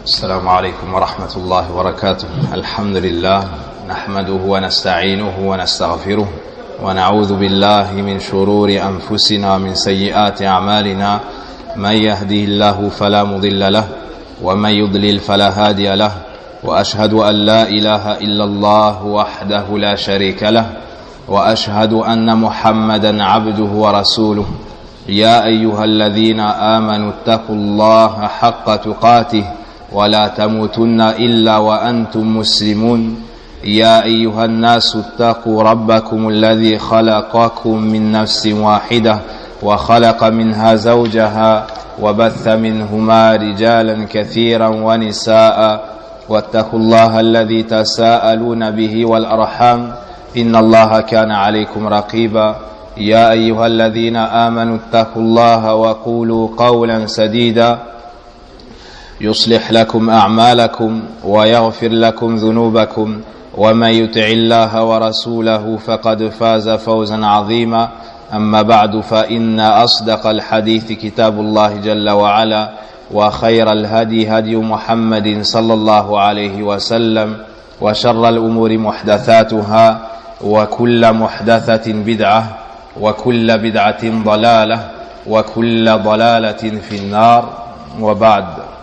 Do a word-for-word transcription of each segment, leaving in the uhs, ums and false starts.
السلام عليكم ورحمة الله وبركاته. الحمد لله نحمده ونستعينه ونستغفره ونعوذ بالله من شرور أنفسنا ومن سيئات أعمالنا. من يهده الله فلا مضل له ومن يضلل فلا هادي له، وأشهد أن لا إله إلا الله وحده لا شريك له، وأشهد أن محمدا عبده ورسوله. يا أيها الذين آمنوا اتقوا الله حق تقاته ولا تموتن إلا وأنتم مسلمون. يا أيها الناس اتقوا ربكم الذي خلقكم من نفس واحدة وخلق منها زوجها وبث منهما رجالا كثيرا ونساء، واتقوا الله الذي تساءلون به والأرحام إن الله كان عليكم رقيبا. يا أيها الذين آمنوا اتقوا الله وقولوا قولا سديدا يصلح لكم أعمالكم ويغفر لكم ذنوبكم، ومن يطع الله ورسوله فقد فاز فوزا عظيما. أما بعد، فإن أصدق الحديث كتاب الله جل وعلا، وخير الهدي هدي محمد صلى الله عليه وسلم، وشر الأمور محدثاتها، وكل محدثة بدعة، وكل بدعة ضلالة، وكل ضلالة في النار. وبعد،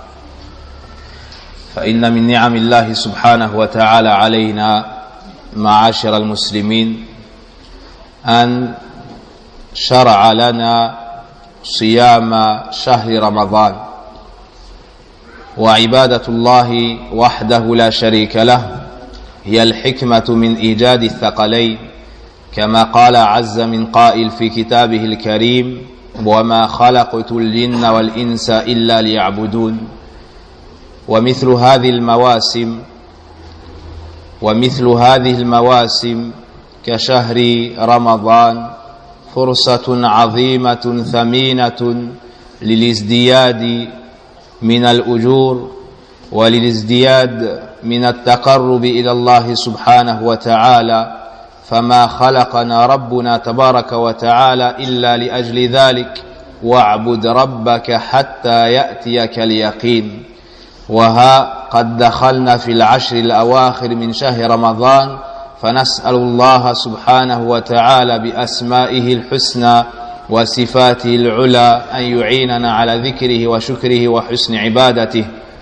فإن من نعم الله سبحانه وتعالى علينا معاشر المسلمين أن شرع لنا صيام شهر رمضان، وعبادة الله وحده لا شريك له هي الحكمة من إيجاد الثقلين، كما قال عز من قائل في كتابه الكريم: وما خلقت الجن والإنس إلا ليعبدون. ومثل هذه المواسم ومثل هذه المواسم كشهر رمضان فرصة عظيمة ثمينة للازدياد من الأجور وللازدياد من التقرب إلى الله سبحانه وتعالى، فما خلقنا ربنا تبارك وتعالى إلا لأجل ذلك: واعبد ربك حتى يأتيك اليقين. وها قد دخلنا في العشر الأواخر من شهر رمضان، فنسأل الله سبحانه وتعالى بأسمائه الحسنى وصفاته العلى أن يعيننا على ذكره وشكره وحسن عبادته.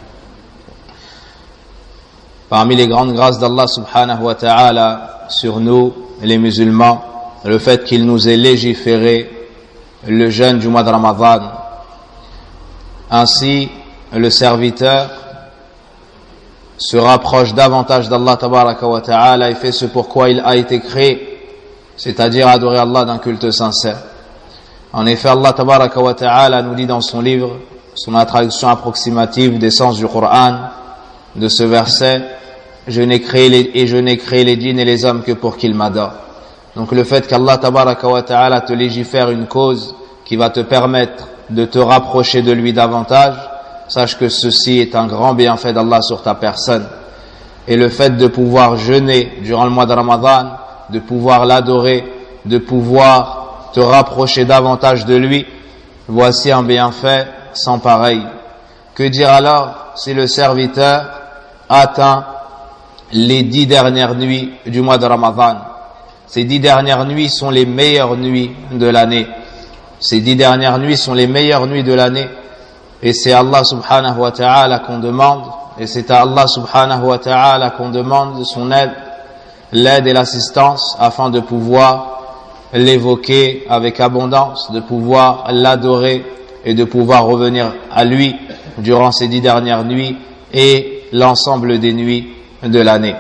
Parmi les grandes grâces d'Allah subhanahu wa ta'ala sur nous, les musulmans, le fait qu'il nous ait légiféré le jeûne du mois de Ramadan. Ainsi, le serviteur se rapproche davantage d'Allah tabaraka wa ta'ala et fait ce pourquoi il a été créé, c'est-à-dire adorer Allah d'un culte sincère. En effet, Allah tabaraka wa ta'ala nous dit dans son livre, son traduction approximative des sens du Coran, de ce verset: je n'ai créé les, et je n'ai créé les djinns et les hommes que pour qu'ils m'adorent. Donc le fait qu'Allah tabaraka wa ta'ala te légifère une cause qui va te permettre de te rapprocher de lui davantage, sache que ceci est un grand bienfait d'Allah sur ta personne. Et le fait de pouvoir jeûner durant le mois de Ramadan, de pouvoir l'adorer, de pouvoir te rapprocher davantage de lui, voici un bienfait sans pareil. Que dire alors si le serviteur atteint les dix dernières nuits du mois de Ramadan? Ces dix dernières nuits sont les meilleures nuits de l'année. Ces dix dernières nuits sont les meilleures nuits de l'année. Et c'est Allah subhanahu wa ta'ala qu'on demande, et c'est à Allah subhanahu wa ta'ala qu'on demande son aide, l'aide et l'assistance, afin de pouvoir l'évoquer avec abondance, de pouvoir l'adorer et de pouvoir revenir à lui durant ces dix dernières nuits et l'ensemble des nuits de l'année.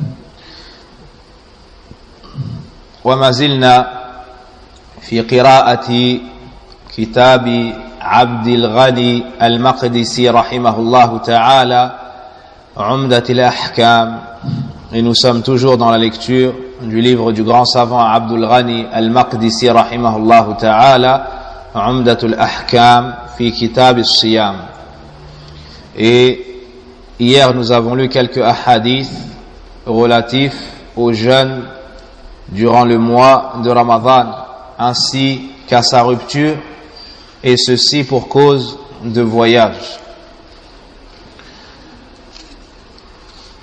وما زلنا في قراءة كتاب عبد الغني المقدسي رحمه الله تعالى عمدة الأحكام, et nous sommes toujours dans la lecture du livre du grand savant Abdul Ghani al-Maqdisi rahimahullah ta'ala, Umdatul Ahkam fi Kitab al-Siyam. Et hier nous avons lu quelques ahadiths relatifs au jeûne durant le mois de Ramadan, ainsi qu'à sa rupture, et ceci pour cause de voyage.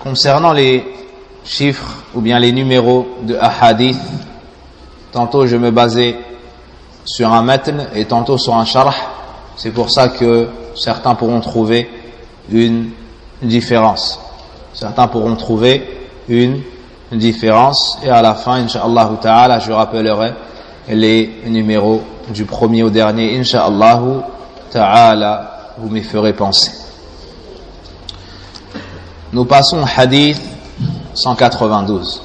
concernant les chiffres ou bien les numéros de ahadith, tantôt je me basais sur un matn et tantôt sur un sharh. C'est pour ça que certains pourront trouver une différence. Certains pourront trouver une différence. Et à la fin, incha'Allah ta'ala, je rappellerai les numéros du premier au dernier. Incha'Allah ta'ala, vous m'y ferez penser. Nous passons au hadith cent quatre-vingt-douze.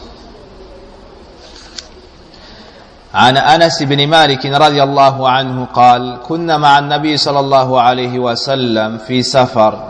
عن أنس بن مالك رضي الله عنه قال كنا مع النبي صلى الله عليه وسلم في سفر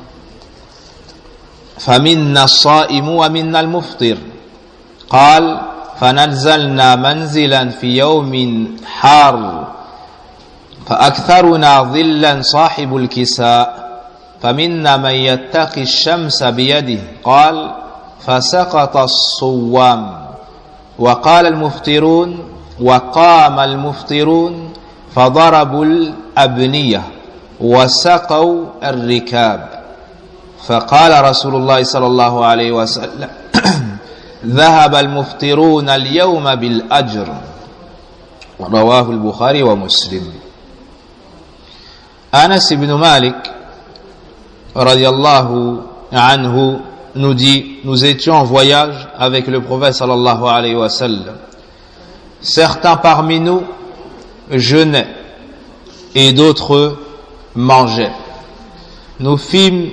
فمنا الصائم ومنا المفطر قال فنزلنا منزلا في يوم حار فأكثرنا ظلا صاحب الكساء فمنا من يتقي الشمس بيده قال فسقط الصوام وقال المفطرون وقام المفطرون فضربوا الأبنية وسقوا الركاب فقال رسول الله صلى الله عليه وسلم ذهب المفطرون اليوم بالأجر رواه البخاري ومسلم. Anas ibn Malik radiyallahu anhu nous dit, nous étions en voyage avec le prophète sallallahu alayhi wa sallam. Certains parmi nous jeûnaient et d'autres mangeaient. Nous fîmes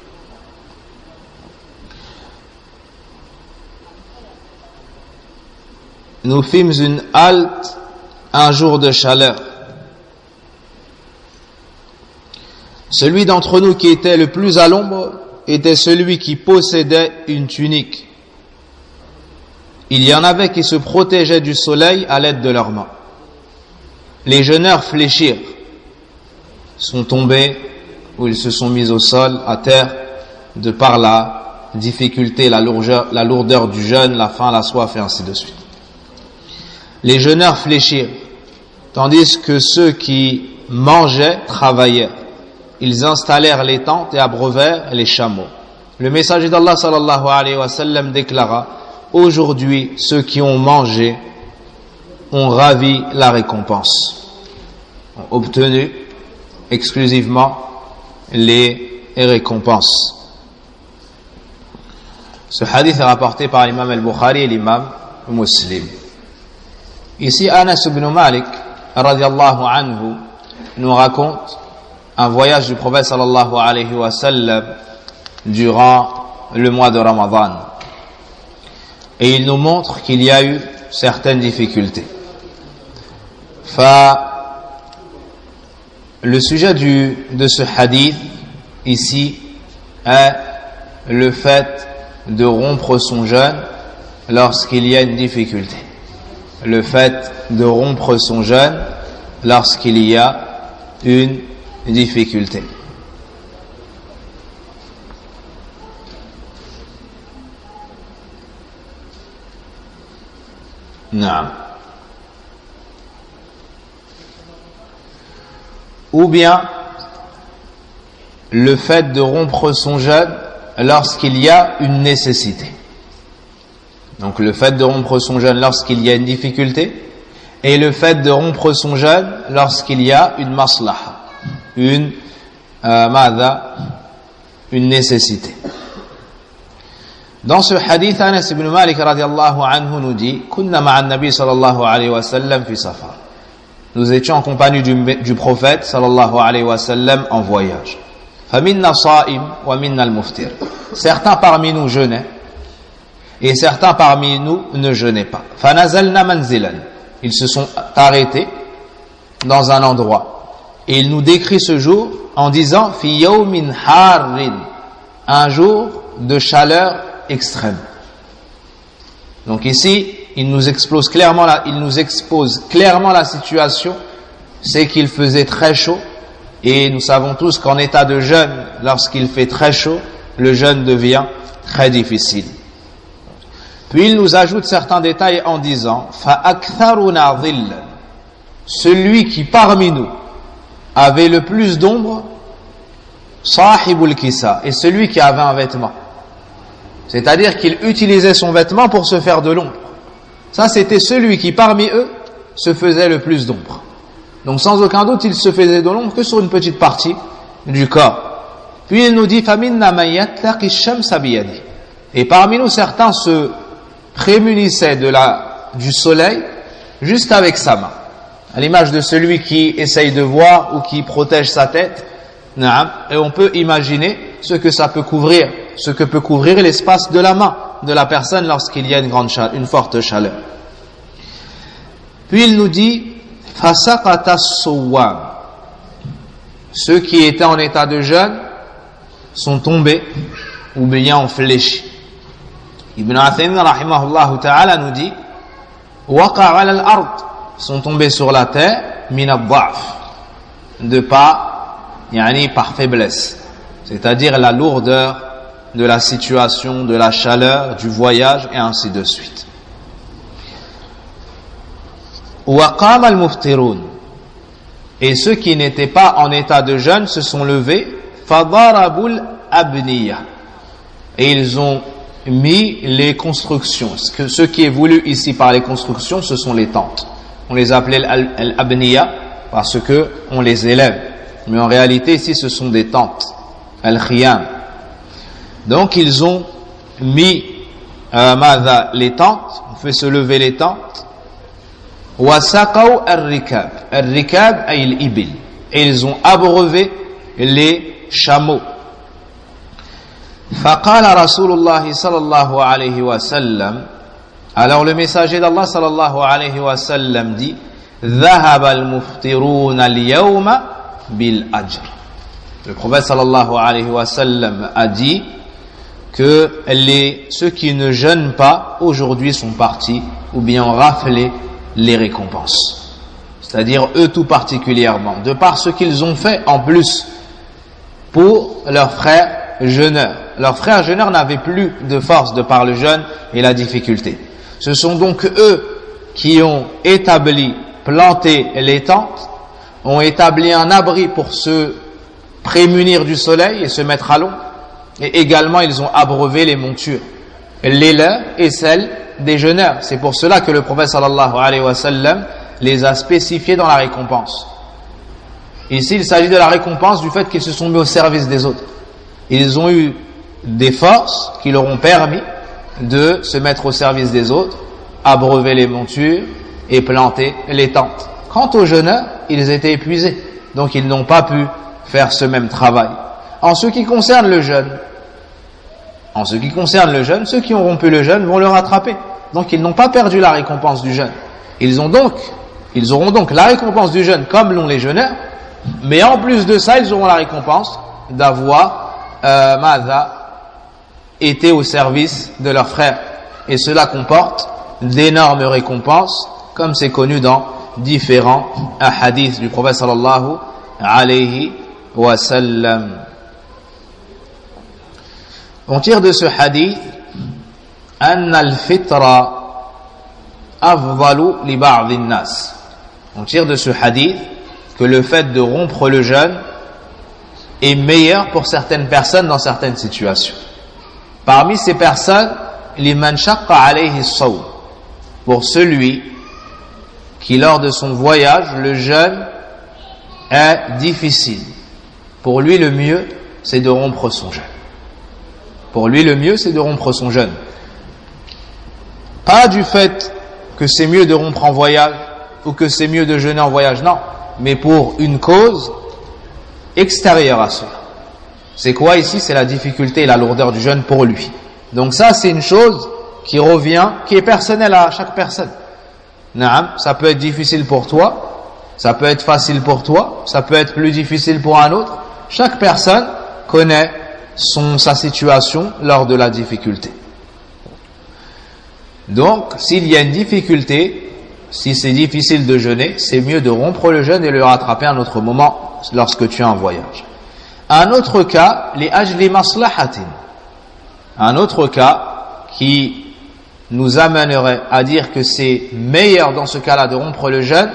nous fîmes une halte un jour de chaleur. Celui d'entre nous qui était le plus à l'ombre était celui qui possédait une tunique. Il y en avait qui se protégeaient du soleil à l'aide de leurs mains. Les jeûneurs fléchirent, sont tombés ou ils se sont mis au sol, à terre, de par la difficulté, la lourdeur, la lourdeur du jeûne, la faim, la soif et ainsi de suite. Les jeûneurs fléchirent, tandis que ceux qui mangeaient travaillaient. Ils installèrent les tentes et abreuvèrent les chameaux. Le messager d'Allah sallallahu alayhi wa sallam déclara: aujourd'hui, ceux qui ont mangé ont ravi la récompense, ont obtenu exclusivement les récompenses. Ce hadith est rapporté par l'imam al-Bukhari et l'imam Muslim. Ici, Anas ibn Malik radiyallahu anhu nous raconte un voyage du prophète sallallahu alayhi wa sallam durant le mois de Ramadan. Et il nous montre qu'il y a eu certaines difficultés. Fa, le sujet du, de ce hadith ici est le fait de rompre son jeûne lorsqu'il y a une difficulté. Le fait de rompre son jeûne lorsqu'il y a une difficulté. Non. Ou bien le fait de rompre son jeûne lorsqu'il y a une nécessité. Donc le fait de rompre son jeûne lorsqu'il y a une difficulté et le fait de rompre son jeûne lorsqu'il y a une maslaha, une euh, madha, une nécessité. Dans ce hadith, Anas ibn Malik radiyallahu anhu nous dit: Kunna ma'an nabi sallallahu alayhi wa sallam fi safar. Nous étions en compagnie du, du prophète sallallahu alayhi wa sallam en voyage. Faminna sa'im wa minna al-muftir. Certains parmi nous jeûnaient et certains parmi nous ne jeûnaient pas. Fanazalna manzilan. Ils se sont arrêtés dans un endroit. Et il nous décrit ce jour en disant fi yawmin harrin, un jour de chaleur extrême. Donc ici, il nous expose clairement la, il nous expose clairement la situation, c'est qu'il faisait très chaud, et nous savons tous qu'en état de jeûne, lorsqu'il fait très chaud, le jeûne devient très difficile. Puis il nous ajoute certains détails en disant فَأَكْثَرُنَا ظِلًّا, celui qui parmi nous avait le plus d'ombre, صَاحِبُ الْكِسَى, et celui qui avait un vêtement. C'est-à-dire qu'il utilisait son vêtement pour se faire de l'ombre. Ça, c'était celui qui, parmi eux, se faisait le plus d'ombre. Donc, sans aucun doute, il se faisait de l'ombre que sur une petite partie du corps. Puis, il nous dit, فَمِنَّا مَنْ يَتَّقِ الشَّمْسَ بِيَدِهِ. Et parmi nous, certains se prémunissaient de la, du soleil juste avec sa main. À l'image de celui qui essaye de voir ou qui protège sa tête. Et on peut imaginer ce que ça peut couvrir, ce que peut couvrir l'espace de la main de la personne lorsqu'il y a une grande chaleur, une forte chaleur. Puis il nous dit, فَسَقَطَ الصُّوَّامِ. Ceux qui étaient en état de jeûne sont tombés ou bien ont fléchi. Ibn Athaymin rahimahullah ta'ala nous dit, وَقَعَ عَلَى الْأَرْضِ, sont tombés sur la terre, min ad-da'f, de pas, yani par faiblesse, c'est-à-dire la lourdeur de la situation, de la chaleur, du voyage et ainsi de suite. وَقَامَ الْمُفْتِرُونَ, et ceux qui n'étaient pas en état de jeûne se sont levés, فَضَرَبُوا الْأَبْنِيَّةِ, et ils ont mis les constructions. Ce qui est voulu ici par les constructions, ce sont les tentes. On les appelait al-abniya parce que on les élève. Mais en réalité, ici, ce sont des tentes. Al-khiyam. Donc, ils ont mis euh, madha, les tentes. On fait se lever les tentes. Wa saqaw ar-rikab. Ar-rikab ay al-ibil. Et ils ont abreuvé les chameaux. فقال رسول الله صلى الله عليه وسلم, alors le messager d'Allah صلى الله عليه وسلم dit, ذهب المفطرون اليوم بالأجر. Le prophète صلى الله عليه وسلم a dit que les, ceux qui ne jeûnent pas aujourd'hui sont partis ou bien ont raflé les récompenses. C'est-à-dire eux tout particulièrement, de par ce qu'ils ont fait en plus pour leurs frères jeûneurs. Leurs frères jeûneurs n'avaient plus de force de par le jeûne et la difficulté. Ce sont donc eux qui ont établi, planté les tentes, ont établi un abri pour se prémunir du soleil et se mettre à l'ombre. Et également, ils ont abreuvé les montures, les leurs et celles des jeûneurs. C'est pour cela que le prophète sallallahu alayhi wa sallam les a spécifiés dans la récompense. Ici, il s'agit de la récompense du fait qu'ils se sont mis au service des autres. Ils ont eu des forces qui leur ont permis de se mettre au service des autres, abreuver les montures et planter les tentes. Quant aux jeûneurs, ils étaient épuisés, donc ils n'ont pas pu faire ce même travail. En ce qui concerne le jeûne, en ce qui concerne le jeûne, ceux qui ont rompu le jeûne vont le rattraper. Donc ils n'ont pas perdu la récompense du jeûne. Ils ont donc, ils auront donc la récompense du jeûne comme l'ont les jeûneurs, mais en plus de ça, ils auront la récompense d'avoir Euh, Mada était au service de leurs frères, et cela comporte d'énormes récompenses comme c'est connu dans différents hadiths du prophète sallallahu alayhi wa sallam. On tire de ce hadith anna al-fitra afdalu li ba'd an-nas. On tire de ce hadith que le fait de rompre le jeûne est meilleur pour certaines personnes dans certaines situations. Parmi ces personnes, liman shaqqa alayhi as-sawm, pour celui qui lors de son voyage, le jeûne est difficile. Pour lui, le mieux, c'est de rompre son jeûne. Pour lui, le mieux, c'est de rompre son jeûne. Pas du fait que c'est mieux de rompre en voyage ou que c'est mieux de jeûner en voyage, non, mais pour une cause extérieur à cela. C'est quoi ici? C'est la difficulté et la lourdeur du jeûne pour lui. Donc ça, c'est une chose qui revient, qui est personnelle à chaque personne. Naam, ça peut être difficile pour toi, ça peut être facile pour toi, ça peut être plus difficile pour un autre. Chaque personne connaît son, sa situation lors de la difficulté. Donc, s'il y a une difficulté, si c'est difficile de jeûner, c'est mieux de rompre le jeûne et le rattraper à un autre moment lorsque tu es en voyage. Un autre cas, les ajli maslahatin. Un autre cas qui nous amènerait à dire que c'est meilleur dans ce cas-là de rompre le jeûne,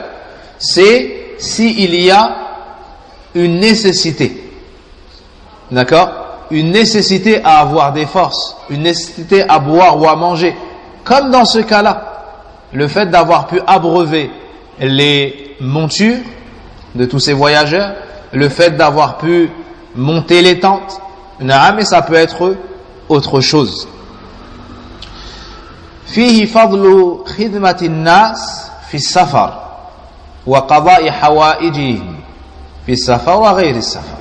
c'est s'il y a une nécessité. D'accord? une nécessité à avoir des forces, une nécessité à boire ou à manger. Comme dans ce cas-là, le fait d'avoir pu abreuver les montures de tous ces voyageurs, le fait d'avoir pu monter les tentes, mais ça peut être autre chose. فيه فضل خدمة الناس في السفر وقضاء حوائجهم في السفر وغير السفر.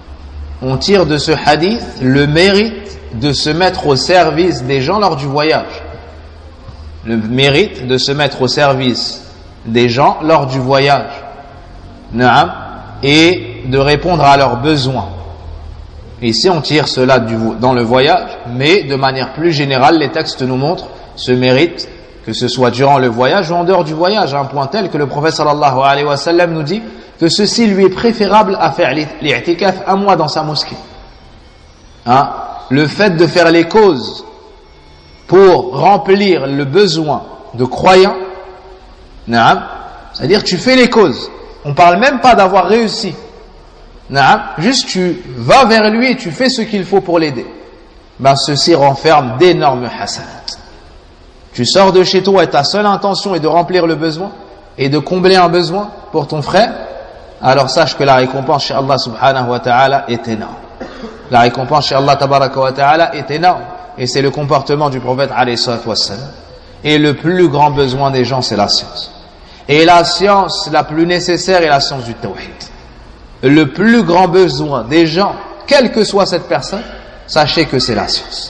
On tire de ce hadith le mérite de se mettre au service des gens lors du voyage. Le mérite de se mettre au service des gens lors du voyage. Naam, et de répondre à leurs besoins. Ici, on tire cela du, dans le voyage, mais de manière plus générale, les textes nous montrent ce mérite, que ce soit durant le voyage ou en dehors du voyage, à un point tel que le prophète sallallahu alayhi wa sallam nous dit que ceci lui est préférable à faire l'i'tikaf un mois dans sa mosquée. Hein? Le fait de faire les causes pour remplir le besoin de croyants, c'est-à-dire tu fais les causes. On ne parle même pas d'avoir réussi. Juste tu vas vers lui et tu fais ce qu'il faut pour l'aider. Ben, ceci renferme d'énormes hasanat. Tu sors de chez toi et ta seule intention est de remplir le besoin et de combler un besoin pour ton frère, alors sache que la récompense chez Allah subhanahu wa ta'ala est énorme. La récompense chez Allah tabaraka wa ta'ala est énorme. Et c'est le comportement du prophète alayhi salatu wassalam. Et le plus grand besoin des gens, c'est la science. Et la science la plus nécessaire est la science du tawhid. Le plus grand besoin des gens, quelle que soit cette personne, sachez que c'est la science.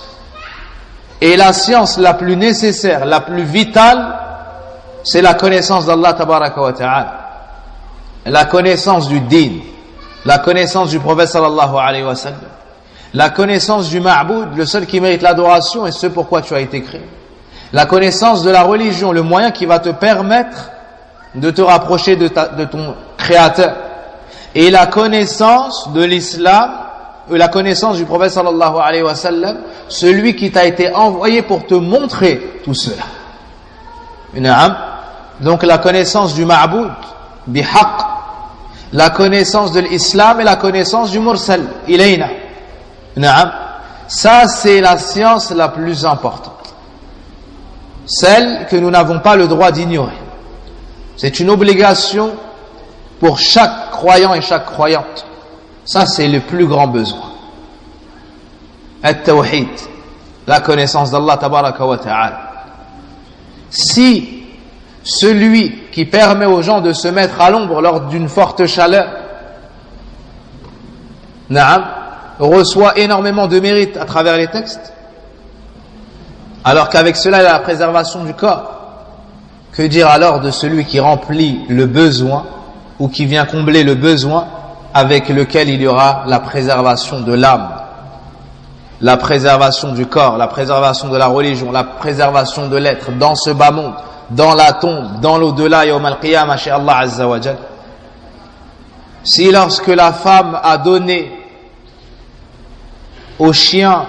Et la science la plus nécessaire, la plus vitale, c'est la connaissance d'Allah tabaraka wa ta'ala. La connaissance du din, la connaissance du prophète sallallahu alayhi wa sallam, la connaissance du ma'boud, le seul qui mérite l'adoration et ce pourquoi tu as été créé. La connaissance de la religion, le moyen qui va te permettre de te rapprocher de, ta, de ton créateur. Et la connaissance de l'islam, la connaissance du prophète sallallahu alayhi wa sallam, celui qui t'a été envoyé pour te montrer tout cela. Donc la connaissance du ma'boud, bihaq, la connaissance de l'islam et la connaissance du mursal, ilayna. Ça c'est la science la plus importante, celle que nous n'avons pas le droit d'ignorer. C'est une obligation pour chaque croyant et chaque croyante. Ça c'est le plus grand besoin. At-tawhid, la connaissance d'Allah tabaraka wa ta'ala. Si celui qui permet aux gens de se mettre à l'ombre lors d'une forte chaleur, na'am, reçoit énormément de mérite à travers les textes, alors qu'avec cela il y a la préservation du corps, que dire alors de celui qui remplit le besoin ou qui vient combler le besoin avec lequel il y aura la préservation de l'âme, la préservation du corps, la préservation de la religion, la préservation de l'être dans ce bas monde, dans la tombe, dans l'au-delà, yawm al-qiyamah chez Allah azza wa jal. Si lorsque la femme a donné au chien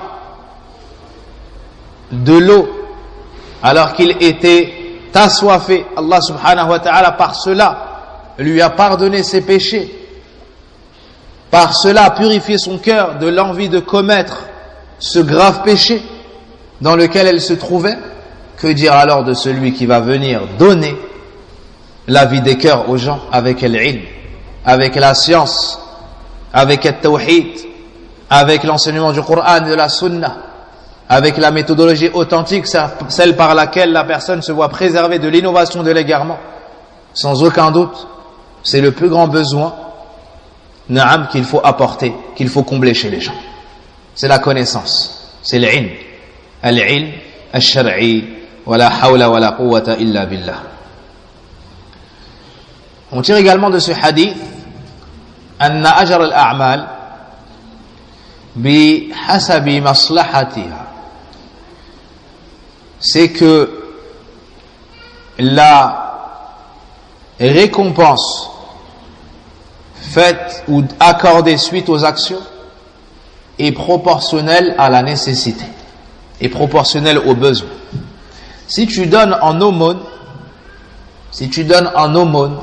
de l'eau alors qu'il était assoiffé, Allah subhanahu wa ta'ala par cela lui a pardonné ses péchés, par cela a purifié son cœur de l'envie de commettre ce grave péché dans lequel elle se trouvait. Que dire alors de celui qui va venir donner la vie des cœurs aux gens avec l'ilm, avec la science, avec le tawhid, avec l'enseignement du Coran et de la Sunna, avec la méthodologie authentique, celle par laquelle la personne se voit préservée de l'innovation de l'égarement. Sans aucun doute, c'est le plus grand besoin, na'am, qu'il faut apporter, qu'il faut combler chez les gens. C'est la connaissance, c'est l'ilm, al-ilm al-shar'i, wa la hawla wa la quwwata illa billah. On tire également de ce hadith anna ajr al-a'mal bi hasabi maslahatiha. C'est que la récompense faite ou accordée suite aux actions est proportionnelle à la nécessité, est proportionnelle aux besoins. Si tu donnes en aumône, si tu donnes en aumône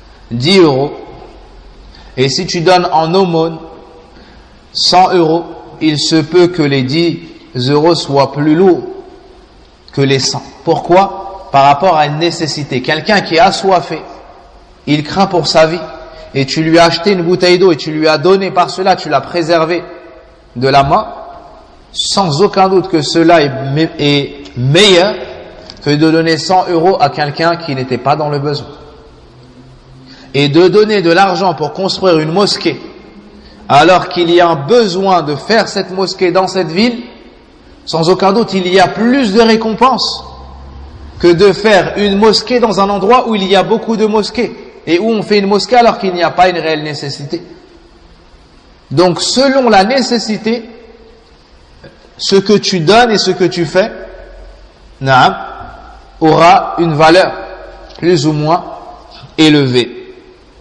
dix euros, et si tu donnes en aumône cent euros, il se peut que les dix euros soient plus lourds que les cent. Pourquoi? Par rapport à une nécessité. Quelqu'un qui est assoiffé, il craint pour sa vie, et tu lui as acheté une bouteille d'eau et tu lui as donné, par cela tu l'as préservé de la mort, sans aucun doute que cela est, me- est meilleur que de donner cent euros à quelqu'un qui n'était pas dans le besoin. Et de donner de l'argent pour construire une mosquée, alors qu'il y a un besoin de faire cette mosquée dans cette ville, sans aucun doute il y a plus de récompenses que de faire une mosquée dans un endroit où il y a beaucoup de mosquées, et où on fait une mosquée alors qu'il n'y a pas une réelle nécessité. Donc selon la nécessité, ce que tu donnes et ce que tu fais, naam, aura une valeur plus ou moins élevée.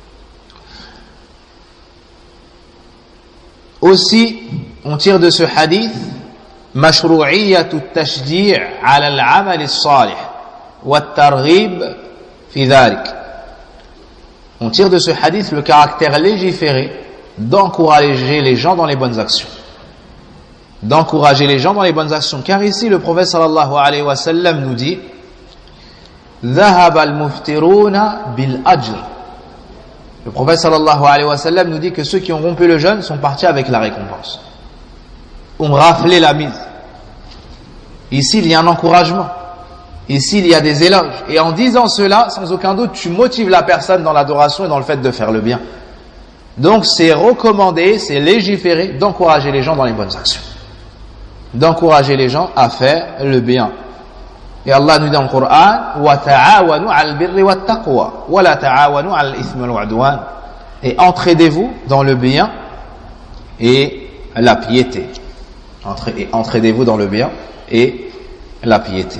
Aussi, on tire de ce hadith mashru'iyyatu at-tashji' 'ala al-'amal as-salih wa at-targhib fi dhalik. On tire de ce hadith le caractère légiféré d'encourager les gens dans les bonnes actions. D'encourager les gens dans les bonnes actions. Car ici, le prophète sallallahu alayhi wa sallam nous dit ذهب المفطرون بالأجر. Le prophète sallallahu alayhi wa sallam nous dit que ceux qui ont rompu le jeûne sont partis avec la récompense, ont raflé la mise. Ici il y a un encouragement, ici il y a des éloges, et en disant cela, sans aucun doute tu motives la personne dans l'adoration et dans le fait de faire le bien. Donc c'est recommandé, c'est légiféré d'encourager les gens dans les bonnes actions, d'encourager les gens à faire le bien. Et Allah nous dit dans le Coran وَتَعَاوَنُوا عَلَى الْبِرِّ وَالتَّقْوَى وَلَا تَعَاوَنُوا عَلى الْإِثْمِ وَالْعُدْوَانِ. Et entraidez-vous dans le bien et la piété. Et entraidez-vous dans le bien et la piété.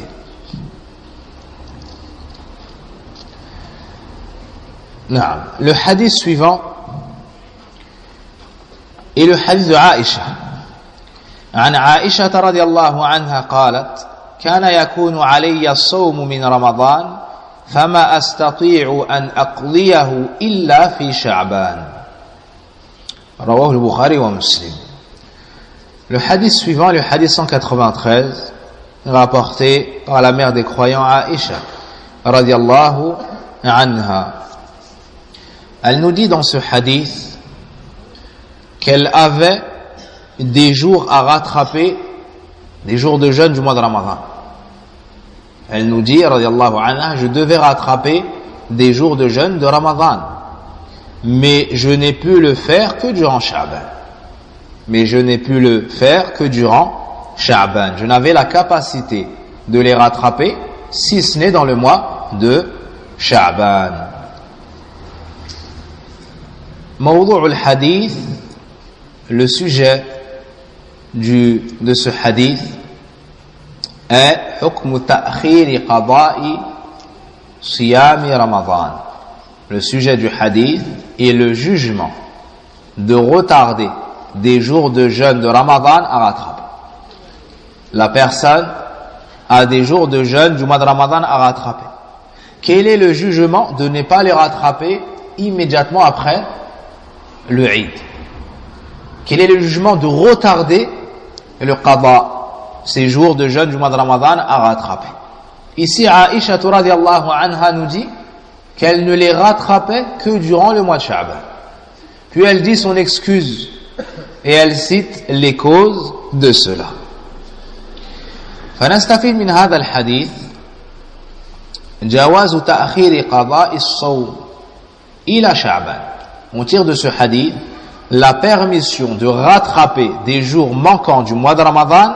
Le hadith suivant est le hadith de Aïcha. عن عائشة رضي الله عنها قالت كان يكون علي الصوم من رمضان فما أستطيع أن أقضيه إلا في شعبان. رواه البخاري ومسلم. Le hadith suivant, le hadith cent quatre-vingt-treize, rapporté par la mère des croyants Aïcha radiyallahu anha. Elle nous dit dans ce hadith qu'elle avait des jours à rattraper, des jours de jeûne du mois de Ramadan. Elle nous dit, radiyallahu anha, je devais rattraper des jours de jeûne de Ramadan, mais je n'ai pu le faire que durant Sha'ban. Mais je n'ai pu le faire que durant Sha'ban. Je n'avais la capacité de les rattraper, si ce n'est dans le mois de Sha'ban. Mawdu' al-hadith, le sujet du, de ce hadith est hukm ta'khir qada'i siyam Ramadan. Le sujet du hadith est le jugement de retarder des jours de jeûne de Ramadan à rattraper. La personne a des jours de jeûne du mois de Ramadan à rattraper. Quel est le jugement de ne pas les rattraper immédiatement après le Eid? Quel est le jugement de retarder le qada, ces jours de jeûne du mois de Ramadan à rattraper? Ici, Aïcha radiyallahu anha nous dit qu'elle ne les rattrapait que durant le mois de Sha'ban. Puis elle dit son excuse et elle cite les causes de cela. فنستفيد من هذا الحديث جواز تأخير قضاء الصوم إلى شعبان. On tire de ce hadith la permission de rattraper des jours manquants du mois de Ramadan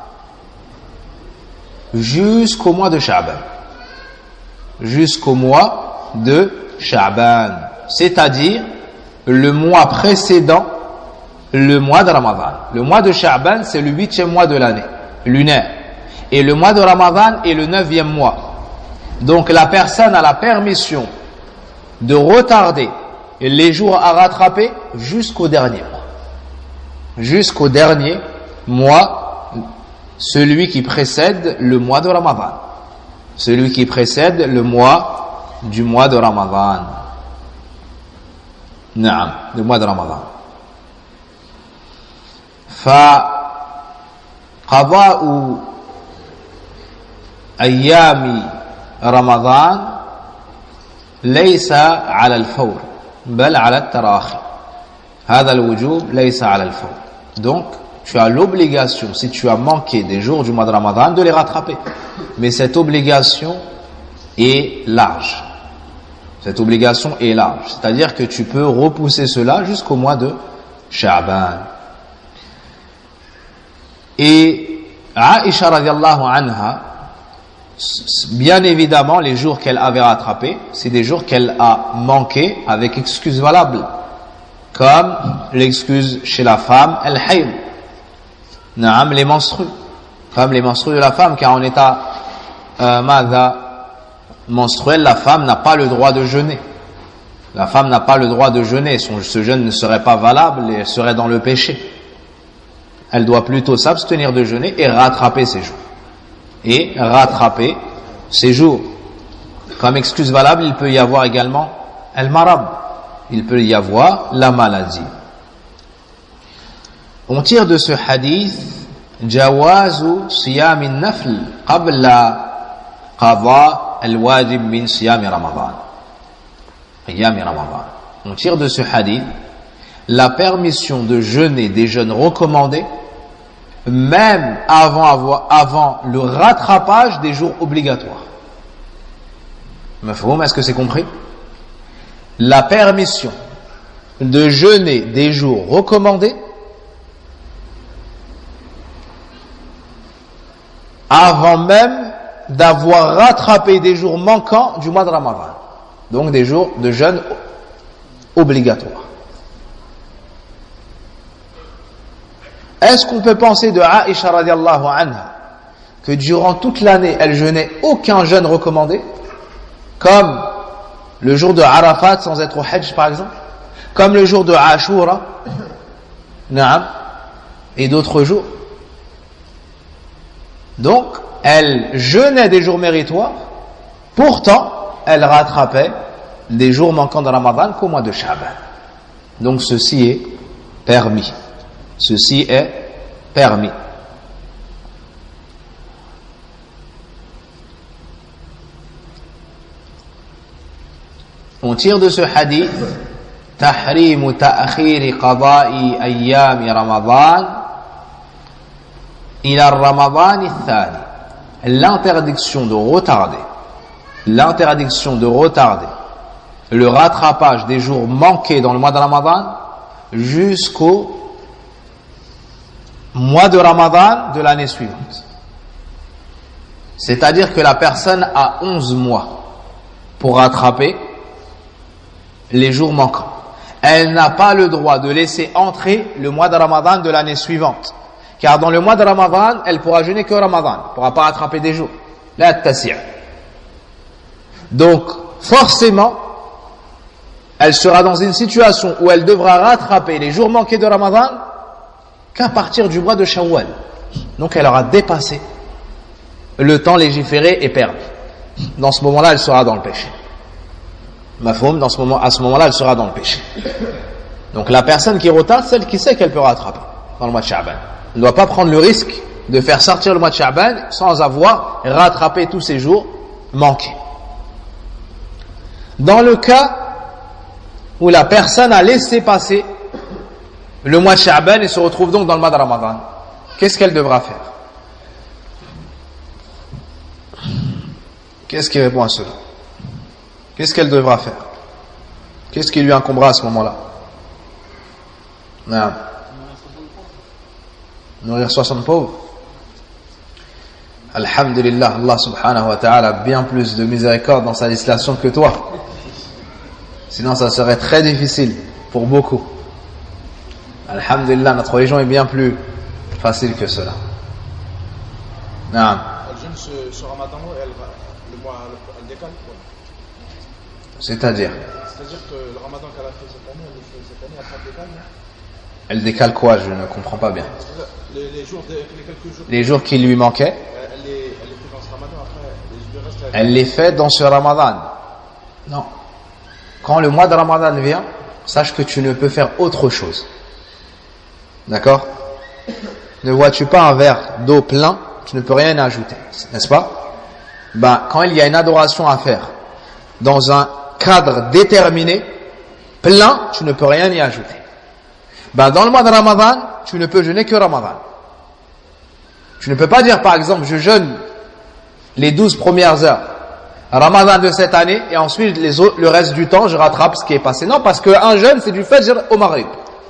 jusqu'au mois de Sha'ban. Jusqu'au mois de Sha'ban. C'est-à-dire le mois précédent le mois de Ramadan. Le mois de Sha'ban, c'est le huitième mois de l'année lunaire. Et le mois de Ramadan est le neuvième mois. Donc la personne a la permission de retarder les jours à rattraper jusqu'au dernier mois. Jusqu'au dernier mois, celui qui précède le mois de Ramadan. Celui qui précède le mois du mois de Ramadan. Naam, le mois de Ramadan. فقضاء أيام رمضان ليس على الفور بل على التراخي. هذا الوجوب ليس على الفور. Donc tu as l'obligation, si tu as manqué des jours du mois de Ramadan, de les rattraper. Mais cette obligation est large. Cette obligation est large. C'est-à-dire que tu peux repousser cela jusqu'au mois de Sha'ban. Et Aïcha radiallahu anha, bien évidemment, les jours qu'elle avait rattrapés, c'est des jours qu'elle a manqué avec excuse valable. Comme l'excuse chez la femme, el-hayd. Naam, les menstrues. Comme les menstrues de la femme, car en état euh, madha, menstruel, la femme n'a pas le droit de jeûner. La femme n'a pas le droit de jeûner. Son, ce jeûne ne serait pas valable et elle serait dans le péché. Elle doit plutôt s'abstenir de jeûner et rattraper ses jours. Et rattraper ses jours. Comme excuse valable, il peut y avoir également el-marab. Il peut y avoir la maladie. On tire de ce hadith jawazu siyam an-nafl qabla qada al-wajib min siyam Ramadan. Qiyam Ramadan. On tire de ce hadith la permission de jeûner des jeûnes recommandés même avant, avoir, avant le rattrapage des jours obligatoires. Mafhoum, est-ce que c'est compris? La permission de jeûner des jours recommandés avant même d'avoir rattrapé des jours manquants du mois de Ramadan. Donc des jours de jeûne obligatoires. Est-ce qu'on peut penser de Aïcha radiallahu anha que durant toute l'année elle jeûnait aucun jeûne recommandé, comme le jour de Arafat sans être au Hajj par exemple, comme le jour de Ashura, Naam, et d'autres jours? Donc elle jeûnait des jours méritoires, pourtant elle rattrapait des jours manquants de Ramadan qu'au mois de Sha'ban. Donc ceci est permis. Ceci est permis. On tire de ce hadith tahrim ta'khir qada'i ayyam Ramadan ila Ramadan al-thani. L'interdiction de retarder l'interdiction de retarder le rattrapage des jours manqués dans le mois de Ramadan jusqu'au mois de Ramadan de l'année suivante. C'est-à-dire que la personne a onze mois pour rattraper les jours manquants. Elle n'a pas le droit de laisser entrer le mois de Ramadan de l'année suivante. Car dans le mois de Ramadan, elle pourra jeûner que Ramadan. Elle ne pourra pas rattraper des jours. La tasi'. Donc, forcément, elle sera dans une situation où elle devra rattraper les jours manqués de Ramadan qu'à partir du mois de Shawwal. Donc elle aura dépassé le temps légiféré et permis. Dans ce moment-là, elle sera dans le péché. Mafhoum, dans ce moment, à ce moment-là, elle sera dans le péché. Donc la personne qui retarde, celle qui sait qu'elle peut rattraper dans le mois de Sha'ban. Elle ne doit pas prendre le risque de faire sortir le mois de Sha'ban sans avoir rattrapé tous ces jours manqués. Dans le cas où la personne a laissé passer le mois de Sha'ban et se retrouve donc dans le mois de Ramadan, qu'est-ce qu'elle devra faire? Qu'est-ce qui répond à cela? Qu'est-ce qu'elle devra faire? Qu'est-ce qui lui incombera à ce moment-là? Non. Nourrir soixante pauvres. Alhamdulillah, Allah subhanahu wa ta'ala a bien plus de miséricorde dans sa législation que toi. Sinon ça serait très difficile pour beaucoup. Alhamdulillah, notre religion est bien plus facile que cela. Non. Elle jeûne ce, ce Ramadan, elle, le mois, elle décale quoi? C'est-à-dire C'est-à-dire que le Ramadan qu'elle a fait cette année, elle le fait cette année, après elle décale, non? Elle décale quoi? Je ne comprends pas bien. Les, les jours, de, les quelques jours. Les jours qui lui manquaient. Elle les, elle les fait dans ce Ramadan, après les, le reste. Elle, elle les fait dans ce Ramadan. Non. Quand le mois de Ramadan vient, sache que tu ne peux faire autre chose. D'accord? ne vois-tu pas un verre d'eau plein, tu ne peux rien y ajouter, n'est-ce pas? Ben, quand il y a une adoration à faire dans un cadre déterminé, plein, tu ne peux rien y ajouter. Ben, dans le mois de Ramadan, tu ne peux jeûner que Ramadan. Tu ne peux pas dire, par exemple, je jeûne les douze premières heures Ramadan de cette année et ensuite les autres, le reste du temps, je rattrape ce qui est passé. Non, parce qu'un jeûne, c'est du Fajr au Maghrib.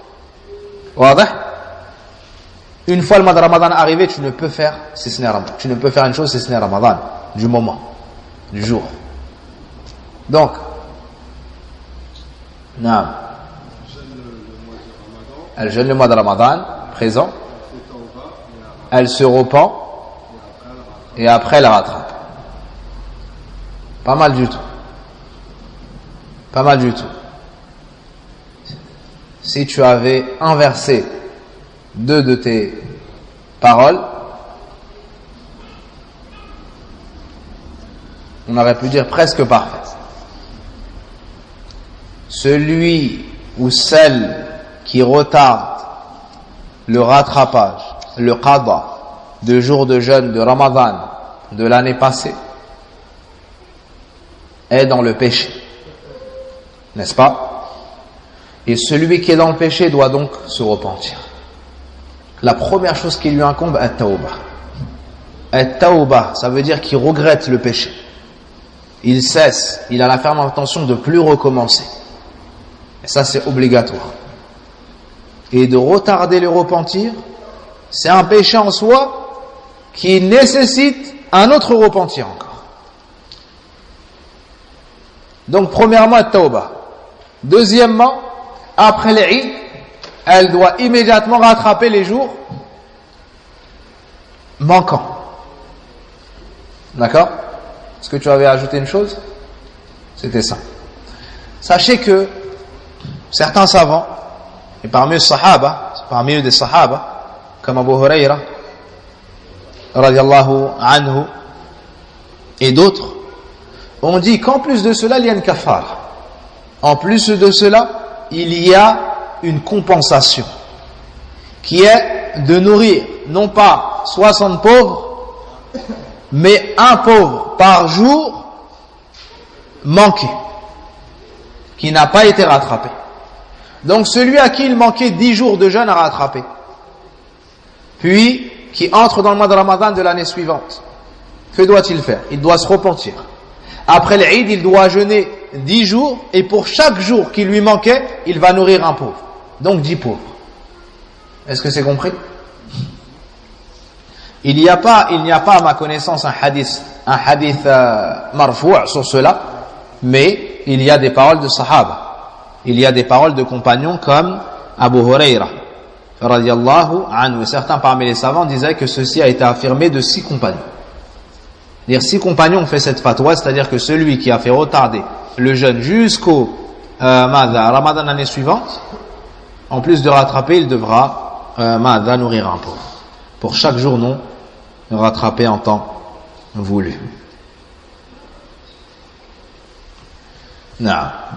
Une fois le mois de Ramadan arrivé, tu ne peux faire, si ce n'est Ramadan. Tu ne peux faire une chose, si ce n'est Ramadan, du moment, du jour. Donc, non. Elle jeûne le mois de Ramadan, présent. Elle se repent et après elle rattrape. Pas mal du tout. Pas mal du tout. Si tu avais inversé deux de tes paroles, on aurait pu dire presque parfaite. Celui ou celle qui retarde le rattrapage, le qada, de jours de jeûne de Ramadan de l'année passée, est dans le péché. N'est-ce pas? Et celui qui est dans le péché doit donc se repentir. La première chose qui lui incombe est at-tawbah. At-tawbah, ça veut dire qu'il regrette le péché. Il cesse, il a la ferme intention de plus recommencer. Et ça, c'est obligatoire. Et de retarder le repentir, c'est un péché en soi qui nécessite un autre repentir encore. Donc, premièrement, at-tawbah. Deuxièmement, après l'Eid, elle doit immédiatement rattraper les jours manquants. D'accord? Est-ce que tu avais ajouté une chose? C'était ça. Sachez que certains savants, et parmi eux Sahaba, parmi eux des Sahaba, comme Abu Huraira, radiallahu anhu, et d'autres, ont dit qu'en plus de cela, il y a une kafara. En plus de cela, il y a une compensation, qui est de nourrir, non pas soixante pauvres, mais un pauvre par jour manqué, qui n'a pas été rattrapé. Donc celui à qui il manquait dix jours de jeûne à rattraper, puis qui entre dans le mois de Ramadan de l'année suivante, que doit-il faire? Il doit se repentir. Après l'Eid, il doit jeûner dix jours, et pour chaque jour qui lui manquait, il va nourrir un pauvre. Donc dix pauvres. Est-ce que c'est compris? Il n'y a pas, il n'y a pas à ma connaissance un hadith, un hadith euh, marfou' sur cela, mais il y a des paroles de Sahaba. Il y a des paroles de compagnons comme Abu Huraira, radiyallahu anhu. Certains parmi les savants disaient que ceci a été affirmé de six compagnons. C'est-à-dire six compagnons ont fait cette fatwa, c'est-à-dire que celui qui a fait retarder le jeûne jusqu'au euh, Ramadan l'année suivante, en plus de rattraper, il devra euh, Mada nourrir un pauvre. Pour chaque jour non rattrapé en temps voulu. Non.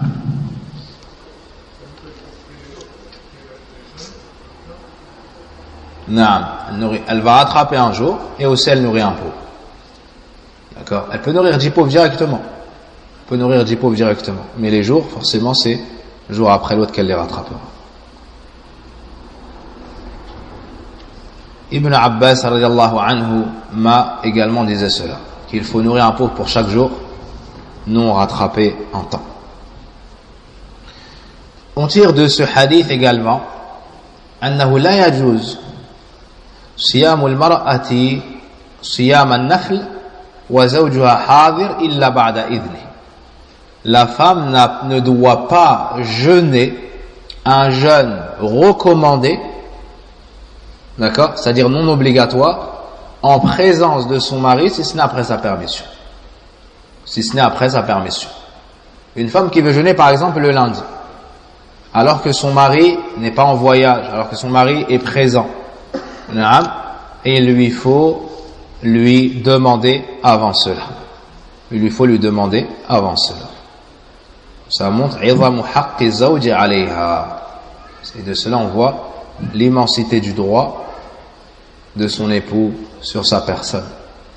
Non. Elle, nourrit, elle va rattraper un jour et aussi elle nourrit un pauvre. D'accord? Elle peut nourrir dix pauvres directement. Elle peut nourrir dix pauvres directement. Mais les jours, forcément, c'est le jour après l'autre qu'elle les rattrapera. Ibn Abbas radiyallahu anhu m'a également disait cela, qu'il faut nourrir un pauvre pour chaque jour non rattrapé en temps. On tire de ce hadith également أنه لا يجوز صيام المرأة صيام النفل وزوجها حاضر إلا بعد إذنه. La femme ne doit pas jeûner un jeûne recommandé, d'accord, c'est-à-dire non obligatoire, en présence de son mari, si ce n'est après sa permission. Si ce n'est après sa permission. Une femme qui veut jeûner par exemple le lundi, alors que son mari n'est pas en voyage, alors que son mari est présent, et il lui faut lui demander avant cela. Il lui faut lui demander avant cela. Ça montre et de cela on voit l'immensité du droit de son époux sur sa personne.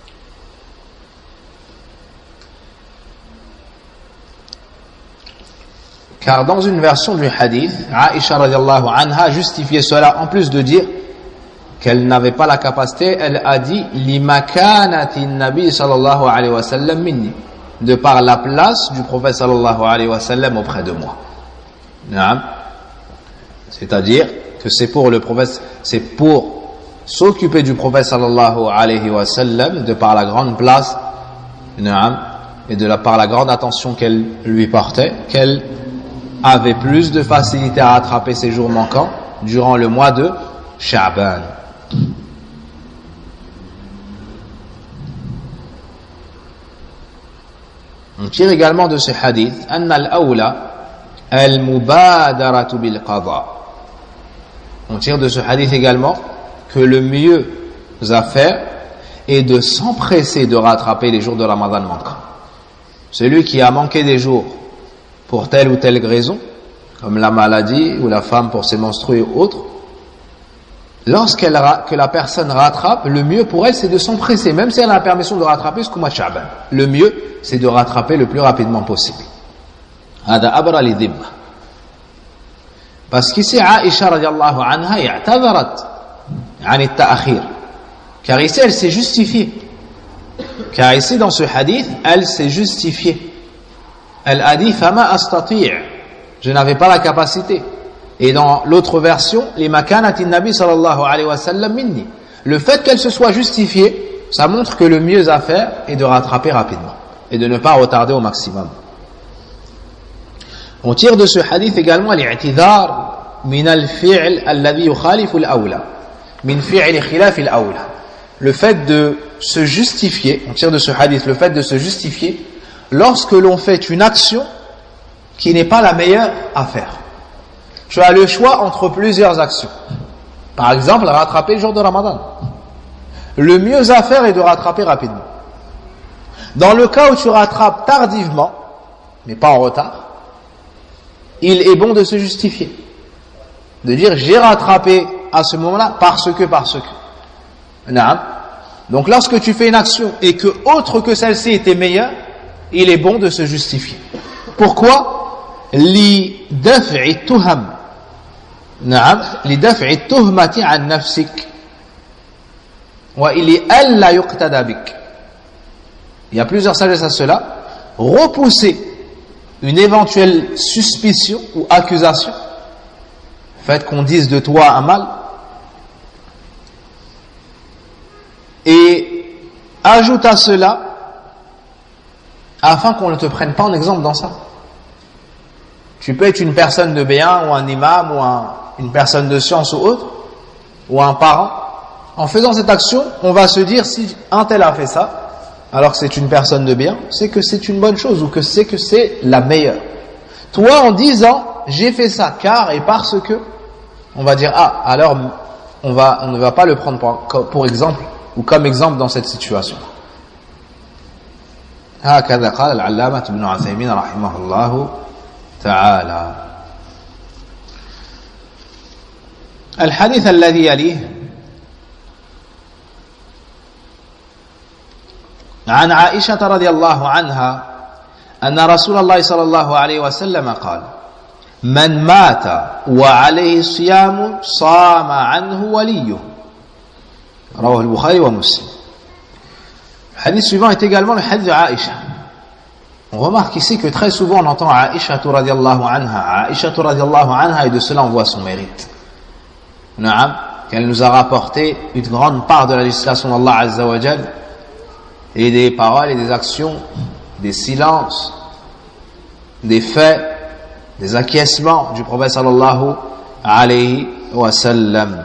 Car dans une version du hadith, Aïcha radiallahu anha justifiait cela, en plus de dire qu'elle n'avait pas la capacité, elle a dit limakanati nabi sallallahu alayhi wa sallam minni, de par la place du prophète sallallahu alayhi wa sallam auprès de moi. C'est-à-dire que c'est pour le prophète, c'est pour s'occuper du prophète sallallahu alayhi wa sallam de par la grande place et de la par la grande attention qu'elle lui portait, qu'elle avait plus de facilité à rattraper ses jours manquants durant le mois de Sha'ban. On tire également de ce hadith anna al-awla al-mubadaratu bil qada. On tire de ce hadith également que le mieux à faire est de s'empresser de rattraper les jours de Ramadan manquants. Celui qui a manqué des jours pour telle ou telle raison, comme la maladie ou la femme pour ses menstrues ou autres, lorsqu'elle que la personne rattrape, le mieux pour elle c'est de s'empresser, même si elle a la permission de rattraper ce mois de Sha'ban. Le mieux c'est de rattraper le plus rapidement possible. Hada abra li dhimma. Parce qu'ici Aïcha radiallahu anha i'tadharat an at-ta'khir. Car ici elle s'est justifiée. Car ici dans ce hadith, elle s'est justifiée. Elle a dit fama astati', je n'avais pas la capacité. Et dans l'autre version, les makanati nabi sallallahu alayhi wa sallam minni. Le fait qu'elle se soit justifiée, ça montre que le mieux à faire est de rattraper rapidement et de ne pas retarder au maximum. On tire de ce hadith également l'i'tidhar min al-fi'l alladhi yukhalifu al-awla, min fi'l khilaf al-awla. Le fait de se justifier, on tire de ce hadith le fait de se justifier lorsque l'on fait une action qui n'est pas la meilleure à faire. Tu as le choix entre plusieurs actions. Par exemple, rattraper le jour de Ramadan. Le mieux à faire est de rattraper rapidement. Dans le cas où tu rattrapes tardivement, mais pas en retard, il est bon de se justifier. De dire, j'ai rattrapé à ce moment-là parce que, parce que. Naam. Donc lorsque tu fais une action et que autre que celle-ci était meilleure, il est bon de se justifier. Pourquoi? Li daf'i tuham. Naam. Li daf'i tuhmati an nafsik. Wa ili alla yuqtada bik. Il y a plusieurs sagesses à cela. Repousser une éventuelle suspicion ou accusation, fait qu'on dise de toi un mal, et ajoute à cela afin qu'on ne te prenne pas en exemple dans ça. Tu peux être une personne de bien ou un imam ou un, une personne de science ou autre, ou un parent. En faisant cette action, on va se dire si un tel a fait ça, alors que c'est une personne de bien, c'est que c'est une bonne chose ou que c'est que c'est la meilleure. Toi, en disant j'ai fait ça car et parce que, on va dire ah alors on va on ne va pas le prendre pour, pour exemple ou comme exemple dans cette situation. هكذا قال العلامة ابن عثيمين رحمه الله تعالى. الحديث الذي يليه عن عائشة رضي الله عنها أن رسول الله صلى الله عليه وسلم قال من مات وعليه صيام صام عنه وليه. رواه البخاري ومسلم. Le hadith suivant est également le hadith de Aïcha. On remarque ici que très souvent on entend Aïcha radiyallahu anha. Aïcha radiyallahu anha, et de cela on voit son mérite. Naam, qu'elle nous a rapporté une grande part de la législation d'Allah Azza wa Jal, et des paroles et des actions, des silences, des faits, des acquiescements du prophète sallallahu alayhi wa sallam.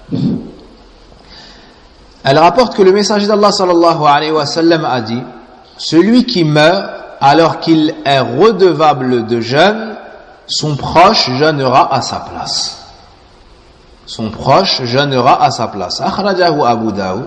Elle rapporte que le messager d'Allah sallallahu alayhi wa sallam a dit: celui qui meurt alors qu'il est redevable de jeûne, son proche jeûnera à sa place. Son proche jeûnera à sa place. Akhrajahu Abu Daoud.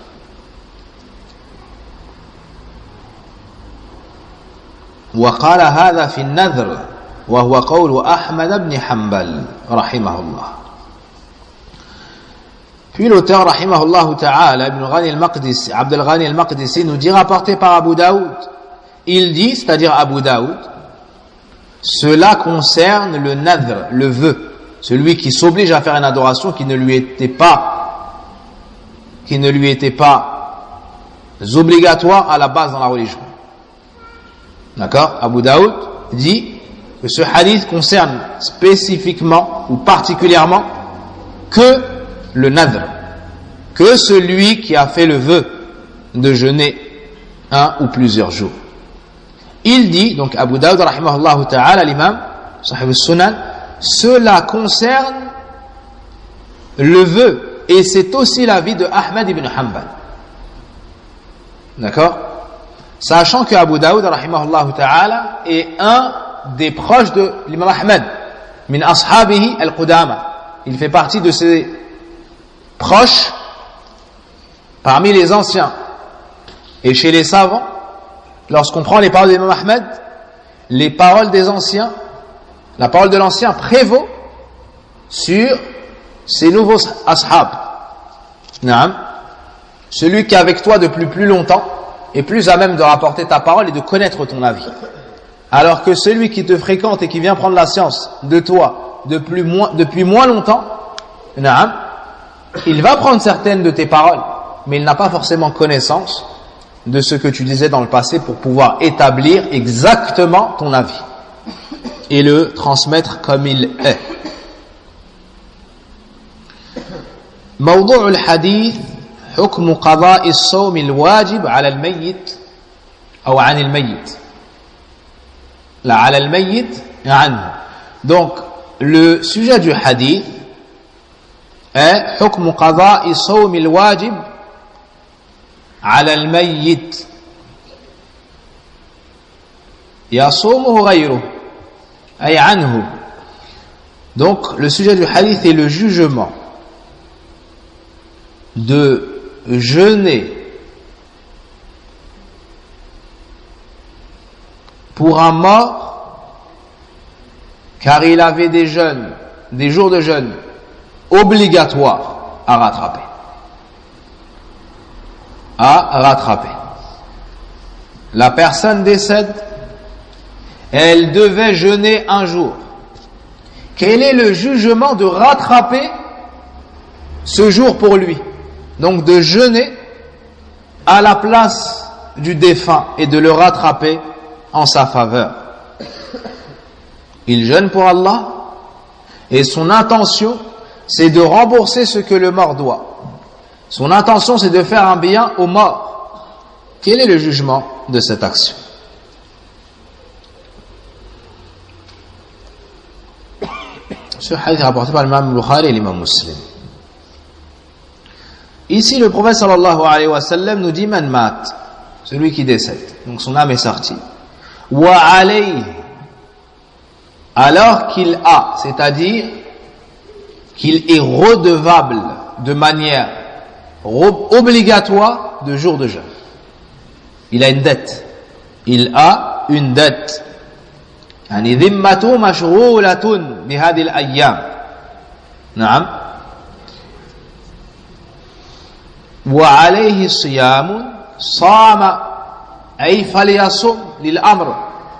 وقال هذا في النذر وهو قول أحمد بن حنبل رحمه الله. Puis l'auteur, rahimahullah ta'ala, Ibn Ghani al-Maqdisi, Abdel Ghani al-Maqdisi, nous dit, rapporté par Abu Daoud, il dit, c'est-à-dire Abu Daoud, cela concerne le nadr, le vœu, celui qui s'oblige à faire une adoration qui ne lui était pas, qui ne lui était pas obligatoire à la base dans la religion. D'accord? Abu Daoud dit que ce hadith concerne spécifiquement ou particulièrement que le nadr, que celui qui a fait le vœu de jeûner un ou plusieurs jours. Il dit, donc Abu Daoud rahimahullah ta'ala, l'imam, sahib al-sunan, cela concerne le vœu, et c'est aussi l'avis de Ahmad ibn Hanbal. D'accord? Sachant que Abu Daoud rahimahullah ta'ala est un des proches de l'imam Ahmad, min ashabihi al-qudama. Il fait partie de ses proches parmi les anciens. Et chez les savants, lorsqu'on prend les paroles de l'imam Ahmad, les paroles des anciens, la parole de l'ancien prévaut sur ces nouveaux ashab. Naam. Celui qui est avec toi depuis plus longtemps est plus à même de rapporter ta parole et de connaître ton avis. Alors que celui qui te fréquente et qui vient prendre la science de toi depuis moins, depuis moins longtemps, naam, il va prendre certaines de tes paroles, mais il n'a pas forcément connaissance de ce que tu disais dans le passé pour pouvoir établir exactement ton avis et le transmettre comme il est. موضوع الحديث حكم قضاء الصوم الواجب على الميت أو عن الميت لا على الميت عنه. Donc le sujet du hadith est حكم قضاء الصوم الواجب على الميت يصومه غيره أي عنه. Donc le sujet du hadith est le jugement de jeûner pour un mort car il avait des jeûnes, des jours de jeûne obligatoires à rattraper. À rattraper. La personne décède, elle devait jeûner un jour. Quel est le jugement de rattraper ce jour pour lui? Donc de jeûner à la place du défunt et de le rattraper en sa faveur. Il jeûne pour Allah et son intention c'est de rembourser ce que le mort doit. Son intention c'est de faire un bien au mort. Quel est le jugement de cette action? Ce hadith est rapporté par l'imam Bukhari et l'imam Muslim. Ici, le prophète sallallahu alayhi wa sallam nous dit man mat, celui qui décède, donc son âme est sortie. Wa alayhi, alors qu'il a, c'est-à-dire qu'il est redevable de manière obligatoire de jour de jeûne. Il a une dette. Il a une dette. يعني ذمته مشغولة بهذه الأيام. نعم. وعليه صيام صام أي فليصم للأمر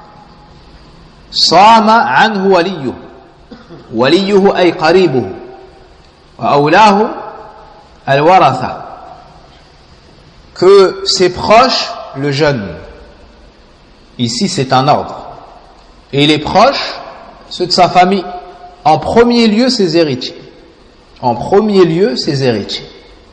صام عنه وليه وليه أي قريبه وأولاه الورثة que ses proches le jeûnent. Ici c'est un ordre et les proches ceux de sa famille, en premier lieu ses héritiers, en premier lieu ses héritiers.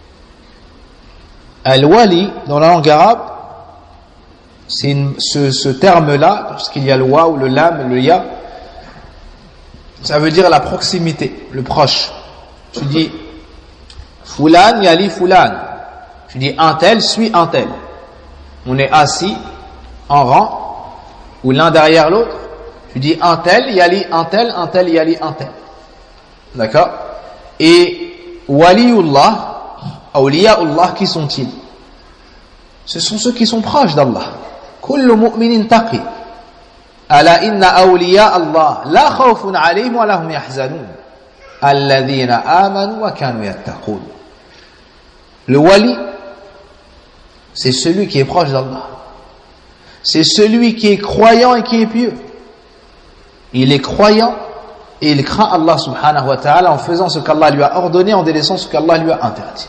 Al-wali, dans la langue arabe, c'est une, ce, ce terme-là, parce qu'il y a le wa ou le lam, le ya, ça veut dire la proximité, le proche. Tu dis Fulan yali Fulan. Tu dis un tel suit un tel. On est assis en rang, ou l'un derrière l'autre. Tu dis un tel yali un tel, un tel yali un tel. D'accord? Et waliullah, awliyaullah, qui sont-ils? Ce sont ceux qui sont proches d'Allah. Kullu mu'minin taqi. Ala inna awliya Allah la khawfun alayhim wa lahum yahzanun. Alladhina amanu wa kanu yattaqun. Le wali, c'est celui qui est proche d'Allah. C'est celui qui est croyant et qui est pieux. Il est croyant et il craint Allah subhanahu wa ta'ala en faisant ce qu'Allah lui a ordonné, en délaissant ce qu'Allah lui a interdit.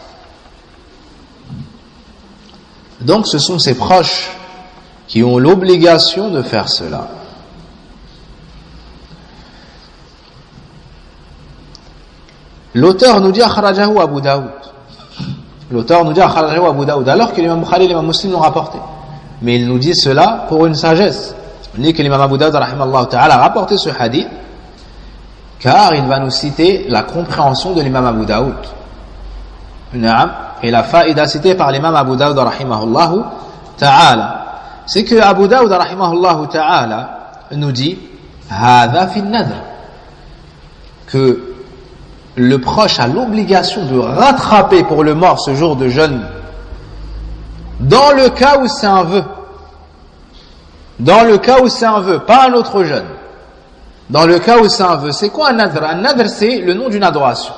Donc ce sont ses proches qui ont l'obligation de faire cela. L'auteur nous dit akhrajahu Abu Daoud. L'auteur nous dit akhrajahu Abu Daoud, alors que l'imam Bukhari et l'imam Muslim l'ont rapporté. Mais il nous dit cela pour une sagesse. Il dit que l'imam Abu Daoud rahimallahu ta'ala a rapporté ce hadith car il va nous citer la compréhension de l'imam Abu Daoud. Et la faïda citée par l'imam Abu Daoud rahimahullahu ta'ala, c'est que Abu Daoud rahimahullahu ta'ala nous dit hadha fi nadr, que le proche a l'obligation de rattraper pour le mort ce jour de jeûne dans le cas où c'est un vœu. Dans le cas où c'est un vœu, pas un autre jeûne. Dans le cas où c'est un vœu. C'est quoi un nadr? Un nadr, c'est le nom d'une adoration.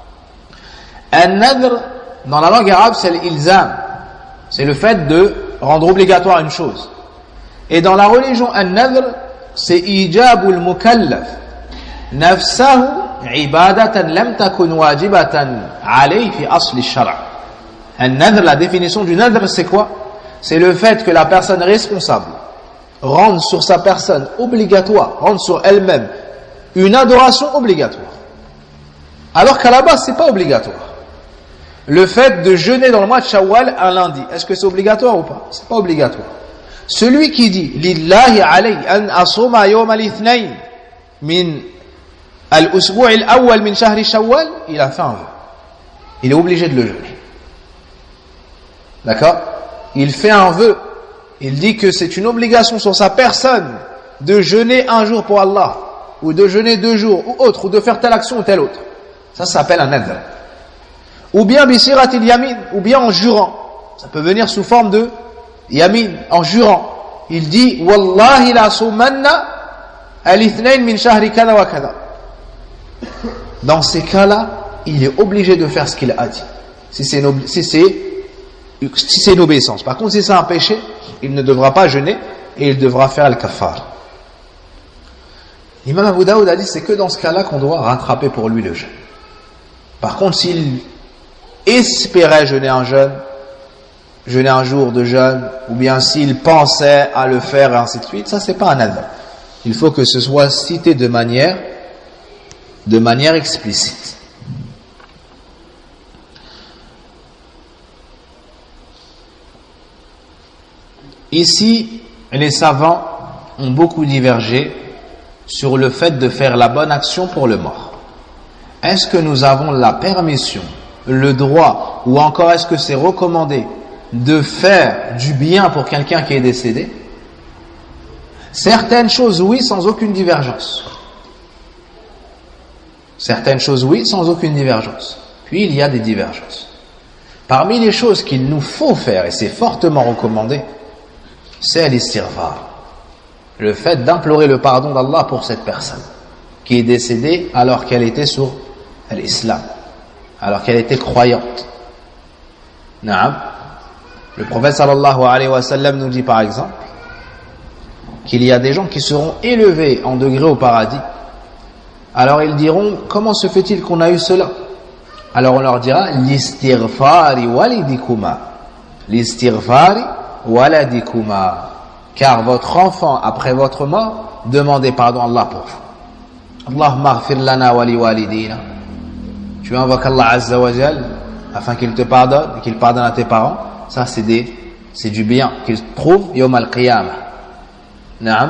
Un nadr, dans la langue arabe, c'est l'ilzam. C'est le fait de rendre obligatoire une chose. Et dans la religion, un nadr, c'est ijabul mukallaf nafsahu ibadatan lam takun wajibatan alayhi fi asli ash-shar'. Un nadr, la définition du nadr, c'est quoi? C'est le fait que la personne responsable rende sur sa personne obligatoire, rende sur elle-même une adoration obligatoire. Alors qu'à la base, c'est pas obligatoire. Le fait de jeûner dans le mois de Shawwal un lundi, est-ce que c'est obligatoire ou pas? C'est pas obligatoire. Celui qui dit lillahi alayhi an asuma yawm al-ithnayn min al-usbu' al-awwal min shahri Shawwal, il a fait un vœu. Il est obligé de le jeûner. D'accord? Il fait un vœu. Il dit que c'est une obligation sur sa personne de jeûner un jour pour Allah, ou de jeûner deux jours, ou autre, ou de faire telle action ou telle autre. Ça, ça s'appelle un nadr. Ou bien bisiratil yamin, ou bien en jurant. Ça peut venir sous forme de yamin, en jurant. Il dit wallahi la sumanna al-ithnayn min shahri kada wa kada. Dans ces cas-là, il est obligé de faire ce qu'il a dit. Si c'est une, obli- si c'est, si c'est une obéissance. Par contre, si c'est un péché, il ne devra pas jeûner et il devra faire le kafar. L'imam Abu Daoud a dit c'est que dans ce cas-là qu'on doit rattraper pour lui le jeûne. Par contre, s'il espérait jeûner un jeûne, jeûner un jour de jeûne, ou bien s'il pensait à le faire et ainsi de suite, ça c'est pas un nadr. Il faut que ce soit cité de manière de manière explicite. Ici, les savants ont beaucoup divergé sur le fait de faire la bonne action pour le mort. Est-ce que nous avons la permission, le droit, ou encore est-ce que c'est recommandé de faire du bien pour quelqu'un qui est décédé? Certaines choses, oui, sans aucune divergence. Certaines choses, oui, sans aucune divergence. Puis, il y a des divergences. Parmi les choses qu'il nous faut faire, et c'est fortement recommandé, c'est l'istighfar. Le fait d'implorer le pardon d'Allah pour cette personne qui est décédée alors qu'elle était sur l'islam, alors qu'elle était croyante. Naam. Le prophète sallallahu alayhi wa sallam nous dit par exemple qu'il y a des gens qui seront élevés en degré au paradis. Alors ils diront, comment se fait-il qu'on a eu cela? Alors on leur dira, l'istighfari walidikuma. L'istighfari waladikuma. Car votre enfant, après votre mort, demandez pardon à Allah pour vous. Allahumma ghfir lana wa li walidina. Tu invoques Allah Azza wa Jal afin qu'il te pardonne et qu'il pardonne à tes parents. Ça c'est des, c'est du bien qu'ils trouvent yawm al-qiyamah. Naam.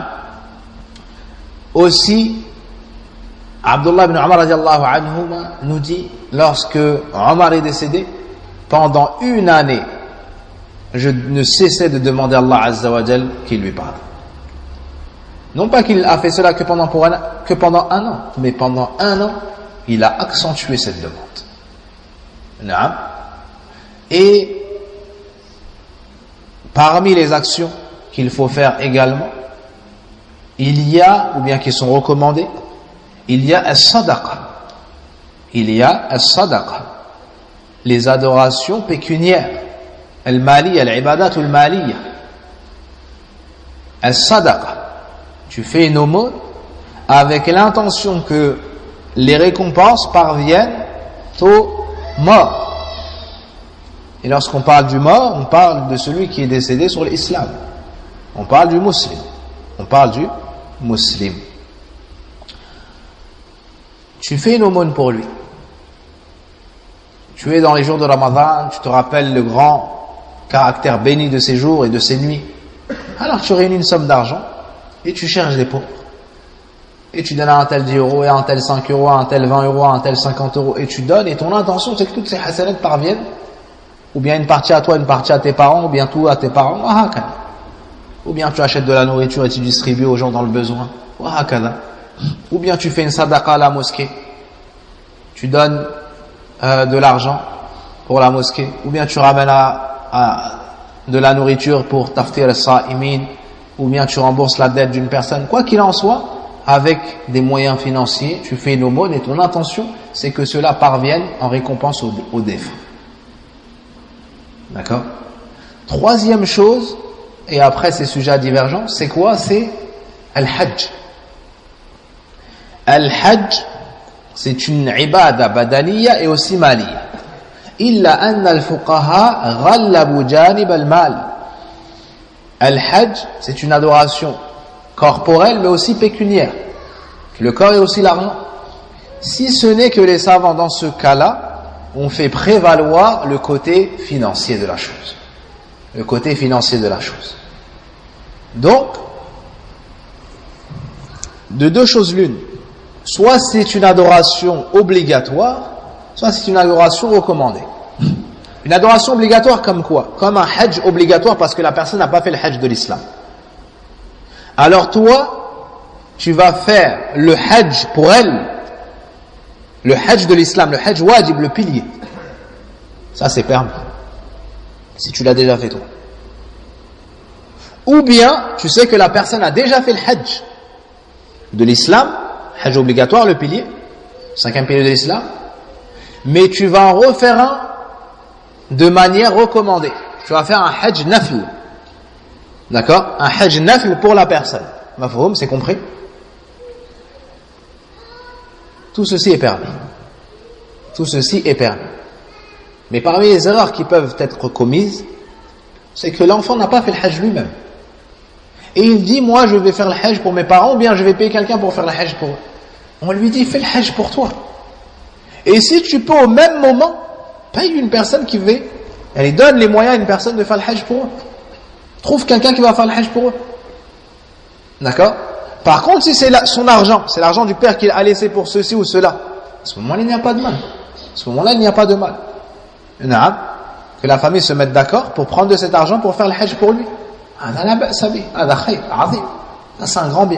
Aussi, Abdullah ibn Umar radiallahu anhuma nous dit, lorsque Omar est décédé, pendant une année, je ne cessais de demander à Allah Azza wa Jal qu'il lui pardonne. Non pas qu'il a fait cela que pendant, pour un, que pendant un an, mais pendant un an, il a accentué cette demande. Naam. Et parmi les actions qu'il faut faire également, il y a, ou bien qui sont recommandées, il y a as-sadaqa. Il y a as-sadaqa. les adorations pécuniaires, al-maliya, al-ibadat ou al-maliya, al-sadaqa. Tu fais une aumône avec l'intention que les récompenses parviennent au mort. Et lorsqu'on parle du mort, on parle de celui qui est décédé sur l'islam. On parle du musulman. On parle du musulman. Tu fais une aumône pour lui. Tu es dans les jours de Ramadan, tu te rappelles le grand caractère béni de ces jours et de ces nuits. Alors tu réunis une somme d'argent et tu cherches des pauvres. Et tu donnes à un tel dix euros, et à un tel cinq euros, à un tel vingt euros, à un tel cinquante euros. Et tu donnes, et ton intention c'est que toutes ces hasanats parviennent, ou bien une partie à toi, une partie à tes parents, ou bien tout à tes parents, ou bien tu achètes de la nourriture et tu distribues aux gens dans le besoin, ou bien tu fais une sadaqa à la mosquée, tu donnes euh, de l'argent pour la mosquée, ou bien tu ramènes à, à de la nourriture pour taftir as-sa'imin, ou bien tu rembourses la dette d'une personne. Quoi qu'il en soit, avec des moyens financiers, tu fais une aumône et ton intention, c'est que cela parvienne en récompense au, au défunt. D'accord? Troisième chose, et après ces sujets à divergence, c'est quoi? C'est al-hajj. Al-hajj, c'est une ibada badaniya et aussi maliya. Illa anna al-fuqaha ghallabu janib al-mal. Al-hajj, c'est une adoration corporelle mais aussi pécuniaire. Le corps est aussi l'argent. Si ce n'est que les savants dans ce cas-là ont fait prévaloir le côté financier de la chose. Le côté financier de la chose. Donc, de deux choses l'une. Soit c'est une adoration obligatoire, soit c'est une adoration recommandée. Une adoration obligatoire comme quoi? Comme un hajj obligatoire parce que la personne n'a pas fait le hajj de l'islam. Alors toi, tu vas faire le hajj pour elle, le hajj de l'islam, le hajj wajib, le pilier. Ça c'est permis, si tu l'as déjà fait toi. Ou bien, tu sais que la personne a déjà fait le hajj de l'islam, hajj obligatoire, le pilier, cinquième pilier de l'islam, mais tu vas en refaire un de manière recommandée. Tu vas faire un hajj nafl. D'accord? Un hajj nafl pour la personne. Mafhoum, c'est compris? Tout ceci est permis. Tout ceci est permis. Mais parmi les erreurs qui peuvent être commises, c'est que l'enfant n'a pas fait le hajj lui-même. Et il dit, moi je vais faire le hajj pour mes parents, ou bien je vais payer quelqu'un pour faire le hajj pour eux. On lui dit, fais le hajj pour toi. Et si tu peux au même moment, paye une personne qui veut, elle donne les moyens à une personne de faire le hajj pour eux. Trouve quelqu'un qui va faire le hajj pour eux. D'accord? Par contre, si c'est la, son argent, c'est l'argent du père qu'il a laissé pour ceci ou cela, à ce moment-là, il n'y a pas de mal. À ce moment-là, il n'y a pas de mal. Que la famille se mette d'accord pour prendre de cet argent pour faire le hajj pour lui. C'est un grand bien.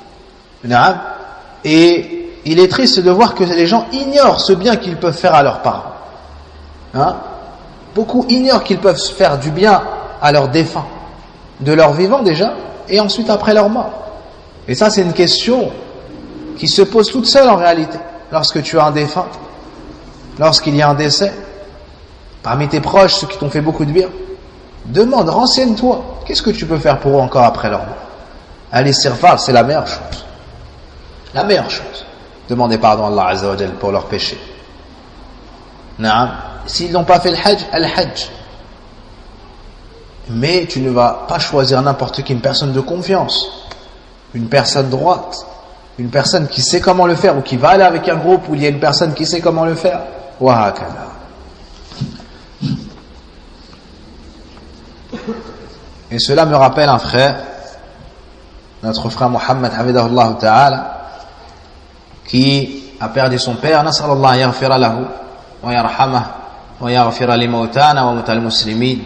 Et il est triste de voir que les gens ignorent ce bien qu'ils peuvent faire à leurs parents. Hein? Beaucoup ignorent qu'ils peuvent faire du bien à leurs défunts, de leur vivant déjà, et ensuite après leur mort. Et ça, c'est une question qui se pose toute seule en réalité. Lorsque tu as un défunt, lorsqu'il y a un décès, parmi tes proches, ceux qui t'ont fait beaucoup de bien, demande, renseigne-toi, qu'est-ce que tu peux faire pour eux encore après leur mort? Al-istighfar, c'est la meilleure chose. La meilleure chose. Demander pardon à Allah Azza wa Jal pour leurs péchés. Naam. S'ils n'ont pas fait le hajj, al-hajj. Mais tu ne vas pas choisir n'importe qui, une personne de confiance, une personne droite, une personne qui sait comment le faire, ou qui va aller avec un groupe où il y a une personne qui sait comment le faire. Wa hakada. Et cela me rappelle un frère, notre frère Mohammed Hafidahullah Ta'ala, qui a perdu son père. Nas'alallah yaghfira lahu wa yarhamah wa yaghfira li mawtana wa mawtal muslimin.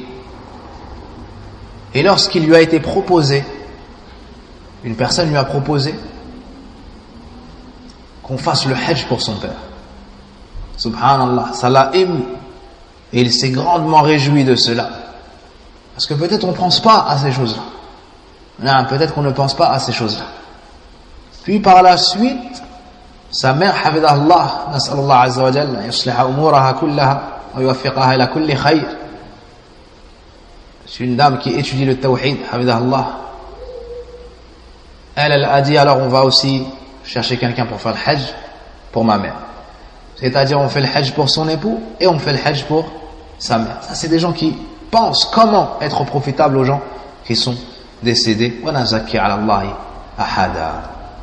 Et lorsqu'il lui a été proposé, une personne lui a proposé qu'on fasse le hajj pour son père. Subhanallah, ça l'a ému. Et il s'est grandement réjoui de cela. Parce que peut-être on ne pense pas à ces choses-là. Non, peut-être qu'on ne pense pas à ces choses-là. Puis par la suite, sa mère, Hafidahullah, Nas'alallah Azza wa Jalla, yusliha umuraha kullaha, ويوفقها إلى كل خير. C'est une dame qui étudie le tawhid, hafidahullah. Elle, elle a dit, alors on va aussi chercher quelqu'un pour faire le hajj pour ma mère. C'est-à-dire on fait le hajj pour son époux et on fait le hajj pour sa mère. Ça, c'est des gens qui pensent comment être profitables aux gens qui sont décédés. Wa nazakki ala Allahi ahada.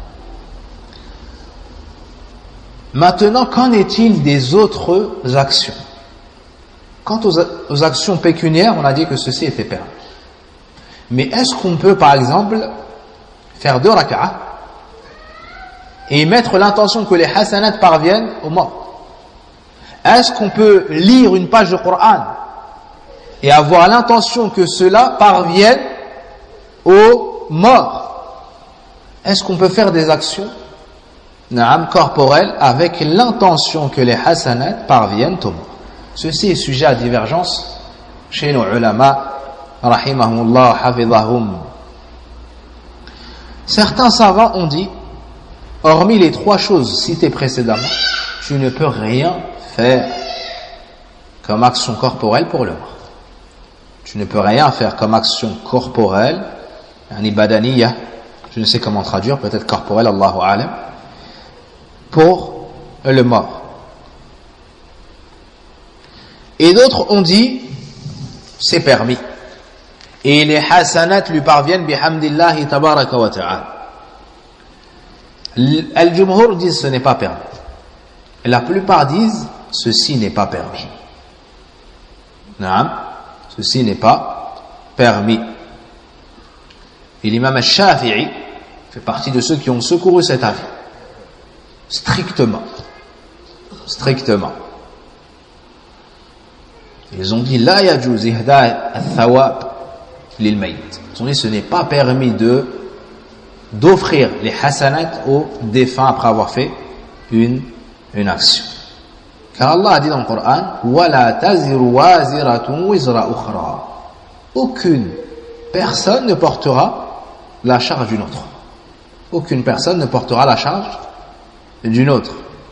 Maintenant, qu'en est-il des autres actions? Quant aux, aux actions pécuniaires, on a dit que ceci était permis. Mais est-ce qu'on peut, par exemple, faire deux rak'ah et mettre l'intention que les hasanats parviennent aux morts? Est-ce qu'on peut lire une page de Coran et avoir l'intention que cela parvienne aux morts? Est-ce qu'on peut faire des actions Naam, corporelles avec l'intention que les hasanats parviennent aux morts? Ceci est sujet à divergence chez nos ulama, rahimahumullah, hafidhahum. Certains savants ont dit, hormis les trois choses citées précédemment, tu ne peux rien faire comme action corporelle pour le mort. Tu ne peux rien faire comme action corporelle, yani badaniya, je ne sais comment traduire, peut-être corporelle, Allahu a'lam, pour le mort. Et d'autres ont dit, c'est permis. Et les hasanat lui parviennent, bihamdillahi tabaraka wa ta'ala. Al-Jumhur disent, ce n'est pas permis. Et la plupart disent, ceci n'est pas permis. Naam, ceci n'est pas permis. Et l'imam al-Shafi'i fait partie de ceux qui ont secouru cet avis. Strictement. Strictement. Ils ont dit, la yajuz ihda al-thawab lil mayt. Ils ont dit, ce n'est pas permis de d'offrir les hasanat aux défunts après avoir fait une, une action. Car Allah a dit dans le Coran, وَلَا تَزِرُ وَازِرَةٌ وِزْرَ أُخْرَى. Aucune personne ne portera la charge d'une autre. Aucune personne ne portera la charge d'une autre.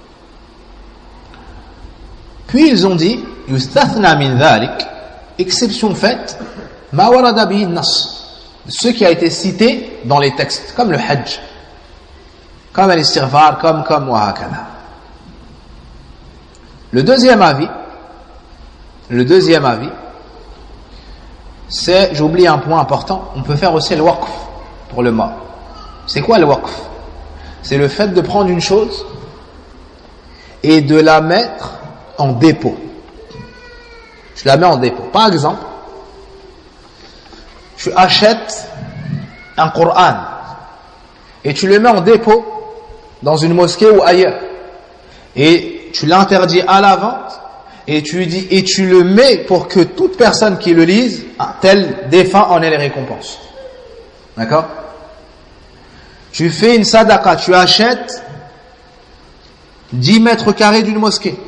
Puis ils ont dit, يُسْتَثْنَى مِنْ ذَلِكَ, exception faite, مَا وَرَدَ بِهِ النَّص, ce qui a été cité dans les textes, comme le hajj, comme l'istighfar, comme, comme, wa hakada. Le deuxième avis, le deuxième avis, c'est, j'oublie un point important, on peut faire aussi le waqf pour le mort. C'est quoi le waqf? C'est le fait de prendre une chose et de la mettre en dépôt. Je la mets en dépôt. Par exemple, tu achètes un Coran et tu le mets en dépôt dans une mosquée ou ailleurs. Et tu l'interdis à la vente et tu dis et tu le mets pour que toute personne qui le lise, tel défunt en ait les récompenses. D'accord? Tu fais une sadaqa, tu achètes dix mètres carrés d'une mosquée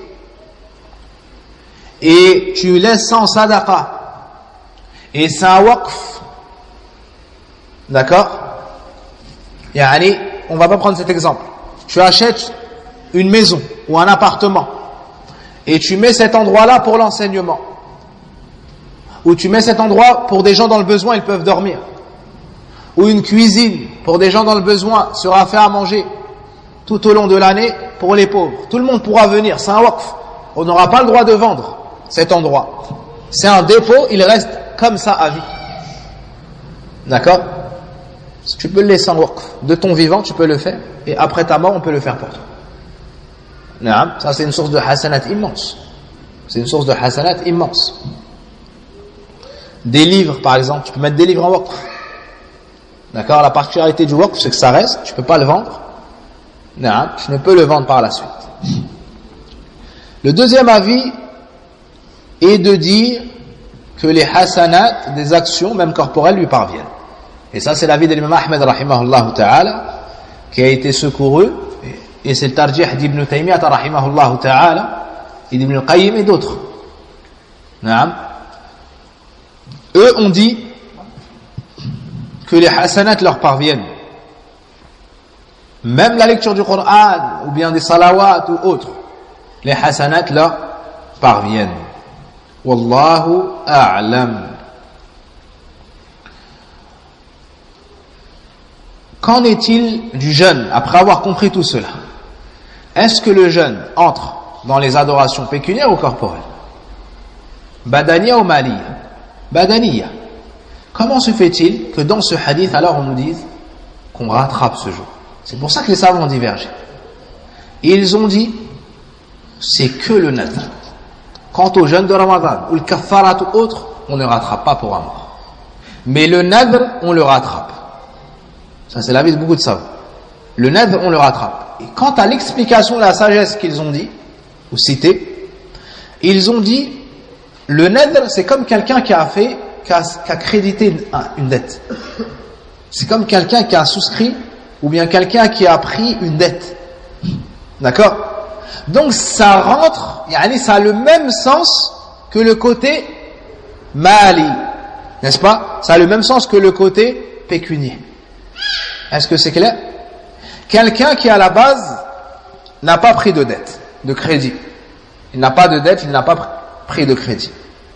et tu laisses sans sadaqa et c'est un waqf. D'accord? Yani, on va pas prendre cet exemple. Tu achètes une maison ou un appartement et tu mets cet endroit-là pour l'enseignement, ou tu mets cet endroit pour des gens dans le besoin, ils peuvent dormir, ou une cuisine pour des gens dans le besoin sera fait à manger tout au long de l'année pour les pauvres. Tout le monde pourra venir, c'est un waqf. On n'aura pas le droit de vendre cet endroit. C'est un dépôt, il reste comme ça à vie. D'accord? Tu peux le laisser en waqf. De ton vivant, tu peux le faire, et après ta mort, on peut le faire pour toi. Ça, c'est une source de hasanat immense. C'est une source de hasanat immense. Des livres, par exemple, tu peux mettre des livres en waqf. D'accord? La particularité du waqf, c'est que ça reste, tu ne peux pas le vendre. Non, tu ne peux le vendre par la suite. Le deuxième avis est de dire que les hasanat des actions, même corporelles, lui parviennent. Et ça, c'est l'avis de l'imam Ahmed, rahimahullah ta'ala, qui a été secouru, et c'est le tarjih d'Ibn Taymiyyah, rahimahullah ta'ala, et d'Ibn al-Qayyim et d'autres. Naam. Eux ont dit que les hasanat leur parviennent. Même la lecture du Coran, ou bien des salawats ou autres, les hasanat leur parviennent. Wallahu a'lam. Qu'en est-il du jeûne après avoir compris tout cela? Est-ce que le jeûne entre dans les adorations pécuniaires ou corporelles? Badaniya ou maliya? Badaniya. Comment se fait-il que dans ce hadith, alors on nous dise qu'on rattrape ce jour? C'est pour ça que les savants ont divergé. Ils ont dit, c'est que le nadr. Quant au jeûne de Ramadan ou le kafarat ou autre, on ne rattrape pas pour un mort. Mais le nadr, on le rattrape. Ça, c'est l'avis de beaucoup de savants. Le nadr, on le rattrape. Et quant à l'explication de la sagesse qu'ils ont dit, ou cité, ils ont dit, le nadr, c'est comme quelqu'un qui a fait, qui a, qui a crédité une, une dette. C'est comme quelqu'un qui a souscrit, ou bien quelqu'un qui a pris une dette. D'accord? Donc ça rentre, yani ça a le même sens que le côté mali, n'est-ce pas? Ça a le même sens que le côté pécunier. Est-ce que c'est clair? Quelqu'un qui à la base n'a pas pris de dette, de crédit. Il n'a pas de dette, il n'a pas pris de crédit.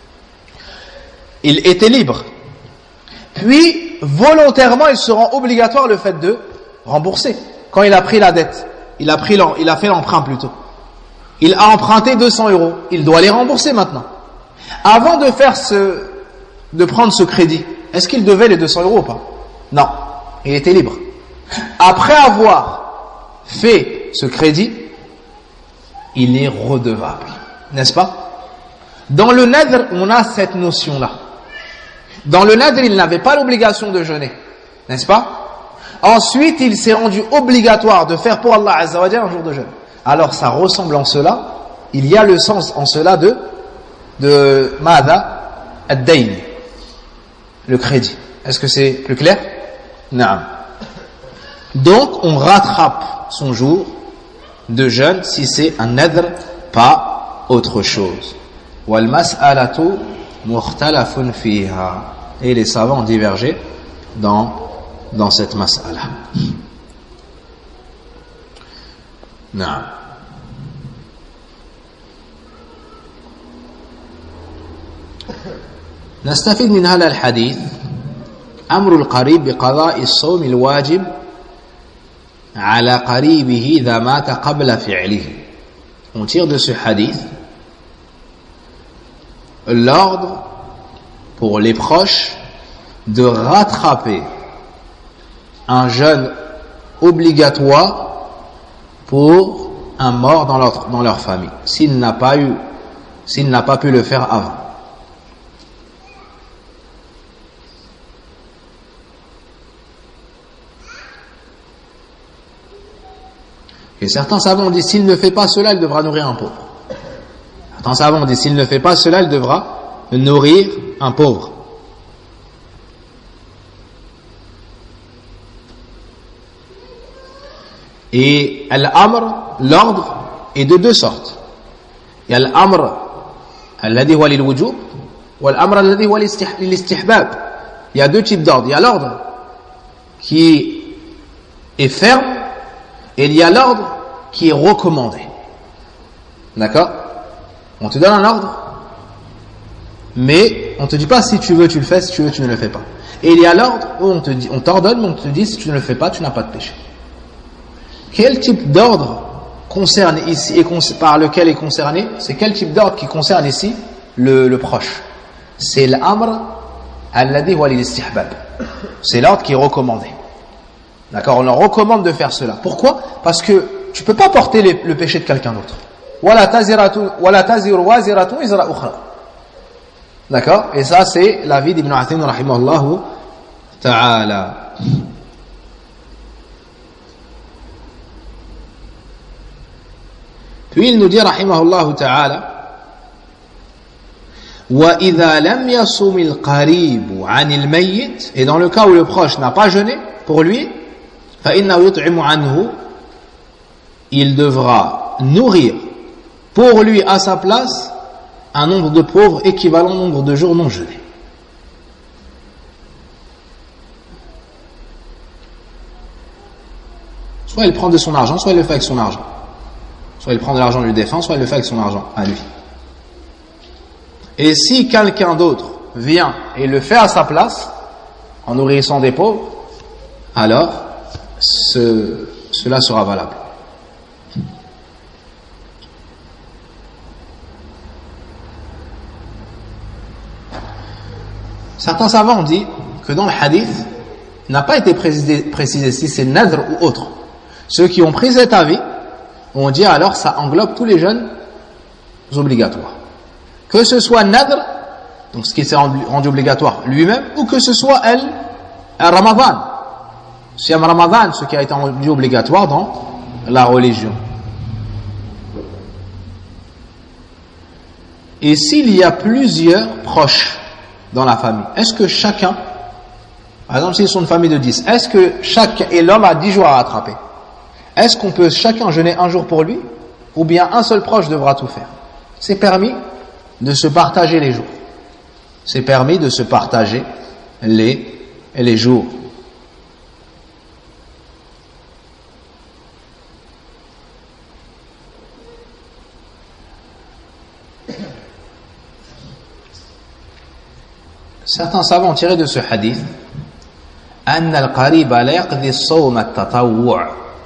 Il était libre. Puis, volontairement, il se rend obligatoire le fait de rembourser. Quand il a pris la dette, il a, pris il a fait l'emprunt plutôt. Il a emprunté deux cents euros. Il doit les rembourser maintenant. Avant de faire ce, de prendre ce crédit, est-ce qu'il devait les deux cents euros ou pas? Non. Il était libre. Après avoir fait ce crédit, il est redevable. N'est-ce pas? Dans le nadr, on a cette notion-là. Dans le nadr, il n'avait pas l'obligation de jeûner. N'est-ce pas? Ensuite, il s'est rendu obligatoire de faire pour Allah Azza wa Jalla un jour de jeûne. Alors, ça ressemble en cela, il y a le sens en cela de de Mada ad-dayn, le crédit. Est-ce que c'est plus clair? Non. Donc, on rattrape son jour de jeûne si c'est un nadr, pas autre chose. Wal mas'alatu mukhtalafun fiha. Et les savants ont divergé dans dans cette mas'ala. نعم. نستفيد من هذا الحديث أمر القريب بقضاء الصوم الواجب على قريبه إذا مات قبل فعله. On tire de ce hadith l'ordre pour les proches de rattraper un jeûne obligatoire pour un mort dans leur, dans leur famille, s'il n'a pas eu, s'il n'a pas pu le faire avant. Et certains savants disent, s'il ne fait pas cela, il devra nourrir un pauvre. Certains savants disent, s'il ne fait pas cela, il devra nourrir un pauvre. Et l'amr, l'ordre, est de deux sortes. Il y a l'amr alladhi huwa lil wujub wa l'amr alladhi huwa lil istihbab. Il y a deux types d'ordre. Il y a l'ordre qui est ferme et il y a l'ordre qui est recommandé. D'accord? On te donne un ordre, mais on te dit pas si tu veux tu le fais, si tu veux tu ne le fais pas. Et il y a l'ordre où on te dit, on t'ordonne, mais on te dit si tu ne le fais pas, tu n'as pas de péché. Quel type d'ordre concerne ici et par lequel est concerné? C'est quel type d'ordre qui concerne ici le, le proche? C'est l'amr alladhi huwa lil istihbab. C'est l'ordre qui est recommandé. D'accord? On leur recommande de faire cela. Pourquoi? Parce que tu peux pas porter les, le péché de quelqu'un d'autre. Wala taziratu wala taziru waziratu wizra ukhra. D'accord? Et ça c'est l'avis d'Ibn Uthaymin rahimahullah ta'ala. Puis il nous dit rahimahullah ta'ala wa idha lam yasum al-qarib 'an al-mayyit, et dans le cas où le proche n'a pas jeûné pour lui, fa inna yut'imu anhu, il devra nourrir pour lui à sa place un nombre de pauvres équivalent au nombre de jours non jeûnés. Soit il prend de son argent, soit il le fait avec son argent. Soit il prend de l'argent du défunt, soit il le fait avec son argent à lui. Et si quelqu'un d'autre vient et le fait à sa place, en nourrissant des pauvres, alors ce, cela sera valable. Certains savants ont dit que dans le hadith, il n'a pas été précisé, précisé si c'est nadr ou autre. Ceux qui ont pris cet avis ont dit alors ça englobe tous les jeûnes obligatoires. Que ce soit nadr, donc ce qui s'est rendu obligatoire lui-même, ou que ce soit elle, un Ramadan. C'est un Ramadan ce qui a été rendu obligatoire dans la religion. Et s'il y a plusieurs proches dans la famille, est-ce que chacun, par exemple s'ils sont une famille de dix, est-ce que chacun, et l'homme a dix jours à rattraper, est-ce qu'on peut chacun jeûner un jour pour lui, ou bien un seul proche devra tout faire? C'est permis de se partager les jours. C'est permis de se partager les, les jours. Certains savants ont tiré de ce hadith أن القريب لا يقضي الصوم التطوع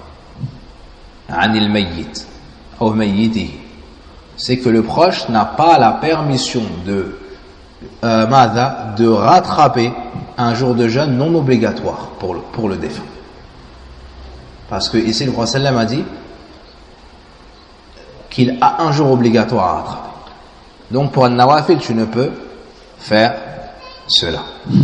عن الميت أو ميته. C'est que le proche n'a pas la permission de euh, mada, de rattraper un jour de jeûne non obligatoire pour le, pour le défunt. Parce que ici le prophète sallam a dit qu'il a un jour obligatoire à rattraper. Donc pour un nawafil, tu ne peux faire cela.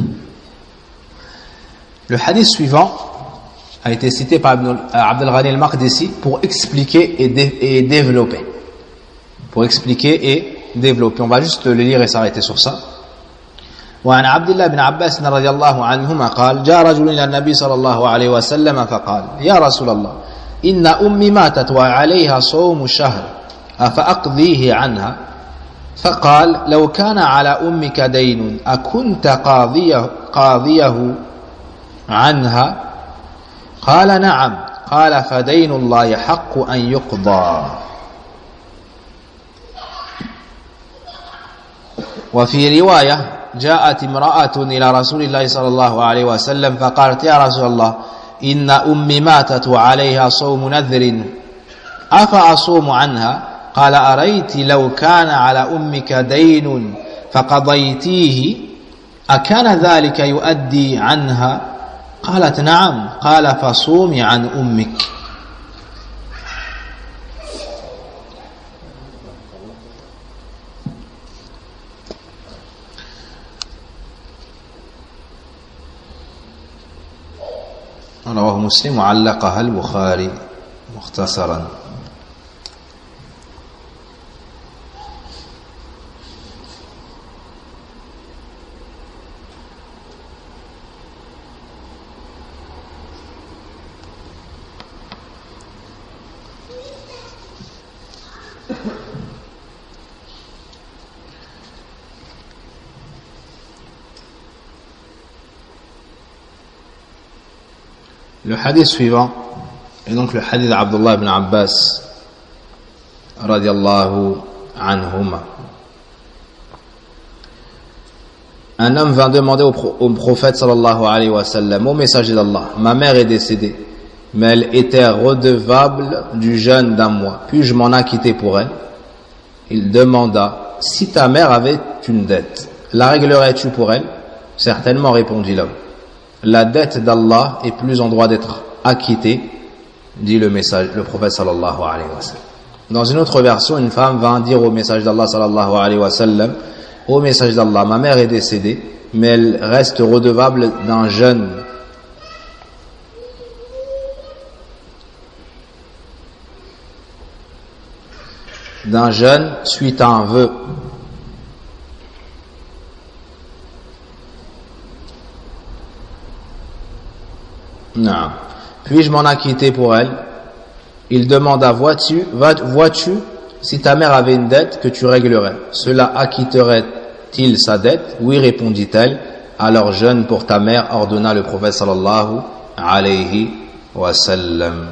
Le hadith suivant a été cité par Abdul Ghani al-Maqdisi pour expliquer et, dé, et développer. Pour expliquer et développer. On va juste le lire et s'arrêter sur ça. وعن عبد الله بن عباس رضي الله عنهما قال جاء رجل إلى النبي صلى الله عليه وسلم فقال يا رسول الله إن أمي ماتت وعليها صوم شهر أفأقضيه عنها فقال لو كان على أمك دين أكنت قاضيه, قاضيه عنها قال نعم قال فدين الله حق أن يقضى وفي رواية جاءت امرأة إلى رسول الله صلى الله عليه وسلم فقالت يا رسول الله إن أمي ماتت وعليها صوم نذر أفأصوم عنها قال أريت لو كان على أمك دين فقضيتيه أكان ذلك يؤدي عنها قالت نعم قال فصومي عن أمك. رواه مسلم وعلقها البخاري مختصرا. Le hadith suivant est donc le hadith d'Abdullah ibn Abbas radiallahu anhuma. Un homme vint demander au, pro- au prophète sallallahu alayhi wa sallam, au messager d'Allah, ma mère est décédée, mais elle était redevable du jeûne d'un mois. Puis-je m'en acquitter pour elle? Il demanda, si ta mère avait une dette, la réglerais-tu pour elle? Certainement, répondit l'homme. La dette d'Allah est plus en droit d'être acquittée, dit le message, le prophète sallallahu alayhi wa sallam. Dans une autre version, une femme vint dire au message d'Allah sallallahu alayhi wa sallam, au message d'Allah, ma mère est décédée, mais elle reste redevable d'un jeûne. D'un jeûne suite à un vœu. Non. Puis-je m'en acquitter pour elle? Il demanda, vois-tu, vois-tu, si ta mère avait une dette que tu réglerais, cela acquitterait-il sa dette? Oui, répondit-elle. Alors jeûne pour ta mère, ordonna le prophète sallallahu alayhi wa sallam.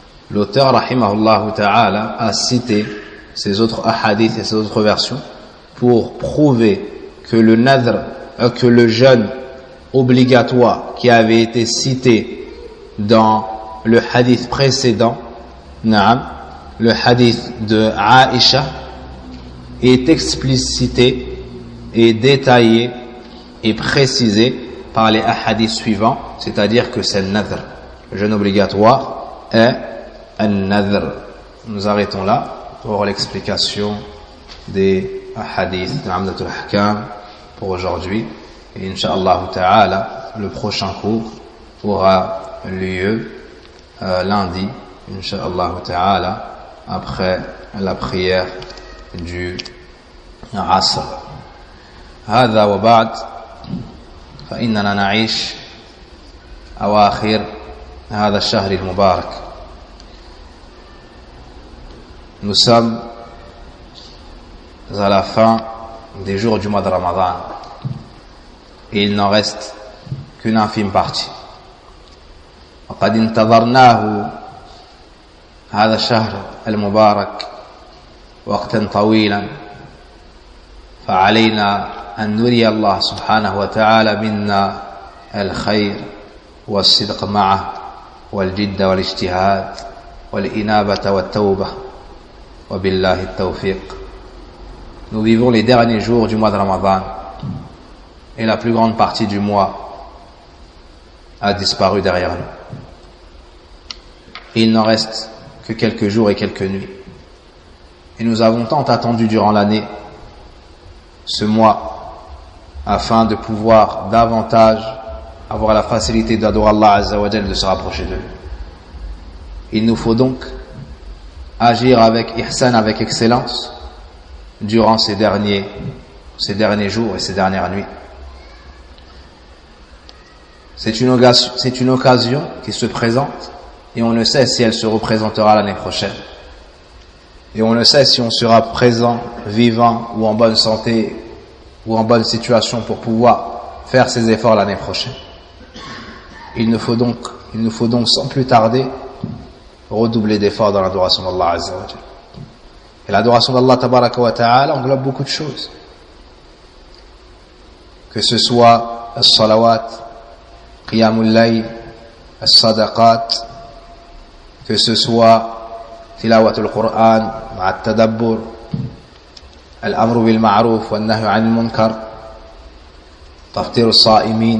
L'auteur, rahimahullah ta'ala, a cité ces autres hadiths et ces autres versions pour prouver que le nadr, euh, que le jeûne obligatoire qui avait été cité dans le hadith précédent, naam, le hadith de Aïcha, est explicité et détaillé et précisé par les hadiths suivants, c'est-à-dire que c'est le nadr. Le jeûne obligatoire est un nadr. Nous arrêtons là pour l'explication des hadiths de Amdatul Ahkam pour aujourd'hui. Et Inch'Allah Ta'ala, le prochain cours aura lieu euh, lundi, Inch'Allah Ta'ala, après la prière du Asr. هذا وبعد فإننا نعيش أواخر هذا الشهر المبارك. Nous sommes à la fin des jours du mois de Ramadan et il n'en reste qu'une infime partie. وقد انتظرناه هذا الشهر المبارك وقتا طويلا فعلينا أن نري الله سبحانه وتعالى منا الخير والصدق معه والجد والاجتهاد والإنابة والتوبة وبالله التوفيق. Nous vivons les derniers jours du mois de Ramadan et la plus grande partie du mois a disparu derrière nous. Et il n'en reste que quelques jours et quelques nuits. Et nous avons tant attendu durant l'année ce mois afin de pouvoir davantage avoir la facilité d'adorer Allah Azza wa Jalla, de se rapprocher de lui. Il nous faut donc agir avec ihsan, avec excellence durant ces derniers, ces derniers jours et ces dernières nuits. C'est une occasion, c'est une occasion qui se présente et on ne sait si elle se représentera l'année prochaine. Et on ne sait si on sera présent, vivant ou en bonne santé ou en bonne situation pour pouvoir faire ces efforts l'année prochaine. Il nous faut donc, il nous faut donc sans plus tarder redoubler d'efforts dans l'adoration d'Allah Azza wa Jalla. Et l'adoration d'Allah Tabaraka wa Ta'ala englobe beaucoup de choses. Que ce soit as-salawat, qiyamul layl, as-sadaqat, que ce soit tilawatul Qur'an, ma'at tadabbur, al-amru bil ma'ruf wa an-nahyu 'anil munkar, taftir as-sa'imin,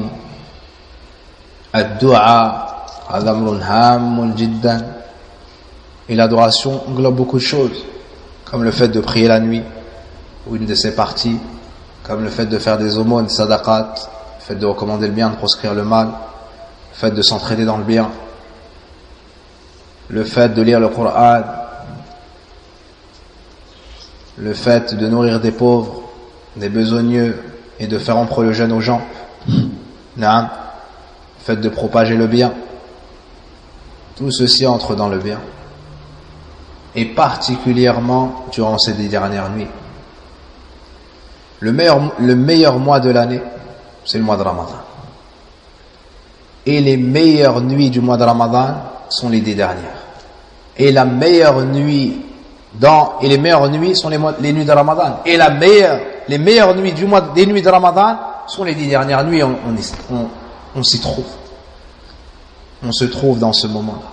ad-du'a, hadha amrun hammun jiddan. Et l'adoration englobe beaucoup de choses, comme le fait de prier la nuit, ou une de ses parties, comme le fait de faire des aumônes, sadaqat, le fait de recommander le bien, de proscrire le mal, le fait de s'entraider dans le bien, le fait de lire le Coran, le fait de nourrir des pauvres, des besogneux, et de faire rompre le jeûne aux gens, le fait de propager le bien. Tout ceci entre dans le bien. Et particulièrement durant ces dix dernières nuits. Le meilleur, le meilleur mois de l'année, c'est le mois de Ramadan. Et les meilleures nuits du mois de Ramadan sont les dix dernières. Et la meilleure nuit dans, et les meilleures nuits sont les, mois, les nuits de Ramadan. Et la meilleure, les meilleures nuits du mois, des nuits de Ramadan sont les dix dernières nuits. On, on, on, on s'y trouve. On se trouve dans ce moment-là.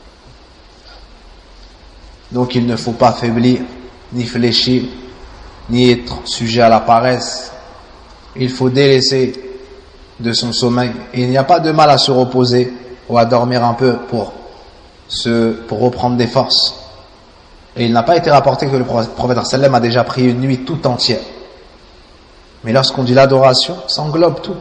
Donc il ne faut pas faiblir, ni fléchir, ni être sujet à la paresse. Il faut délaisser de son sommeil. Et il n'y a pas de mal à se reposer ou à dormir un peu pour, se, pour reprendre des forces. Et il n'a pas été rapporté que le prophète sallam a déjà pris une nuit tout entière. Mais lorsqu'on dit l'adoration, ça englobe tout.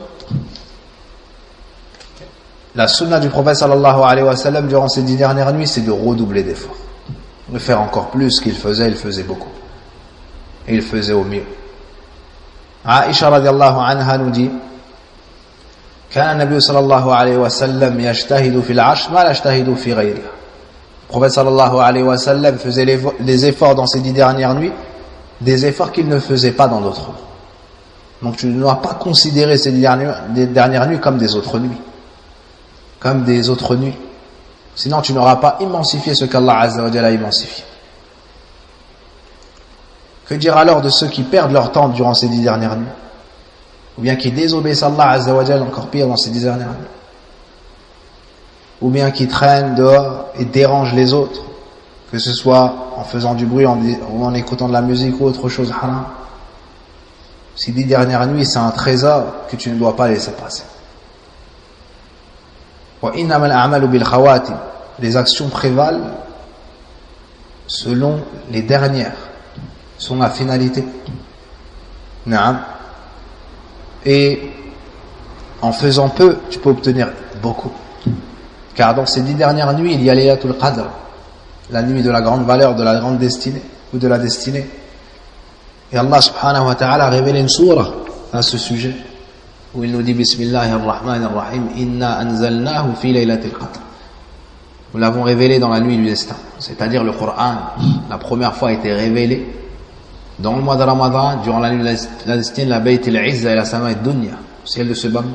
La sunna du prophète sallallahu alayhi wa sallam durant ces dix dernières nuits, c'est de redoubler d'efforts. De faire encore plus qu'il faisait, il faisait beaucoup. Et il faisait au mieux. Aïcha radiallahu anha nous dit كان النبي صلى الله عليه وسلم يجتهد في العشر ما لا يجتهد في غيرها. Le prophète sallallahu alayhi wa sallam faisait les efforts dans ces dix dernières nuits, des efforts qu'il ne faisait pas dans d'autres nuits. Donc tu ne dois pas considérer ces dix dernières, des dernières nuits comme des autres nuits. Comme des autres nuits. Sinon tu n'auras pas immensifié ce qu'Allah Azza wa Jalla a immensifié. Que dire alors de ceux qui perdent leur temps durant ces dix dernières nuits? Ou bien qui désobéissent à Allah Azza wa Jal, encore pire dans ces dix dernières nuits? Ou bien qui traînent dehors et dérangent les autres, que ce soit en faisant du bruit en, ou en écoutant de la musique ou autre chose haram. Ces dix dernières nuits, c'est un trésor que tu ne dois pas laisser passer. Les actions prévalent selon les dernières, selon la finalité. Et en faisant peu, tu peux obtenir beaucoup. Car dans ces dix dernières nuits, il y a Laylatul Qadr, la nuit de la grande valeur, de la grande destinée, ou de la destinée. Et Allah subhanahu wa ta'ala a révélé une sourate à ce sujet, où il nous dit Bismillahirrahmanirrahim, Inna anzalnahu fi laylatil qadr. Nous l'avons révélé dans la nuit du destin. C'est-à-dire le Coran, la première fois a été révélé dans le mois de Ramadan, durant la nuit de la destinée, la Bayt al-Izza et la Sama dunya, au ciel de ce bas.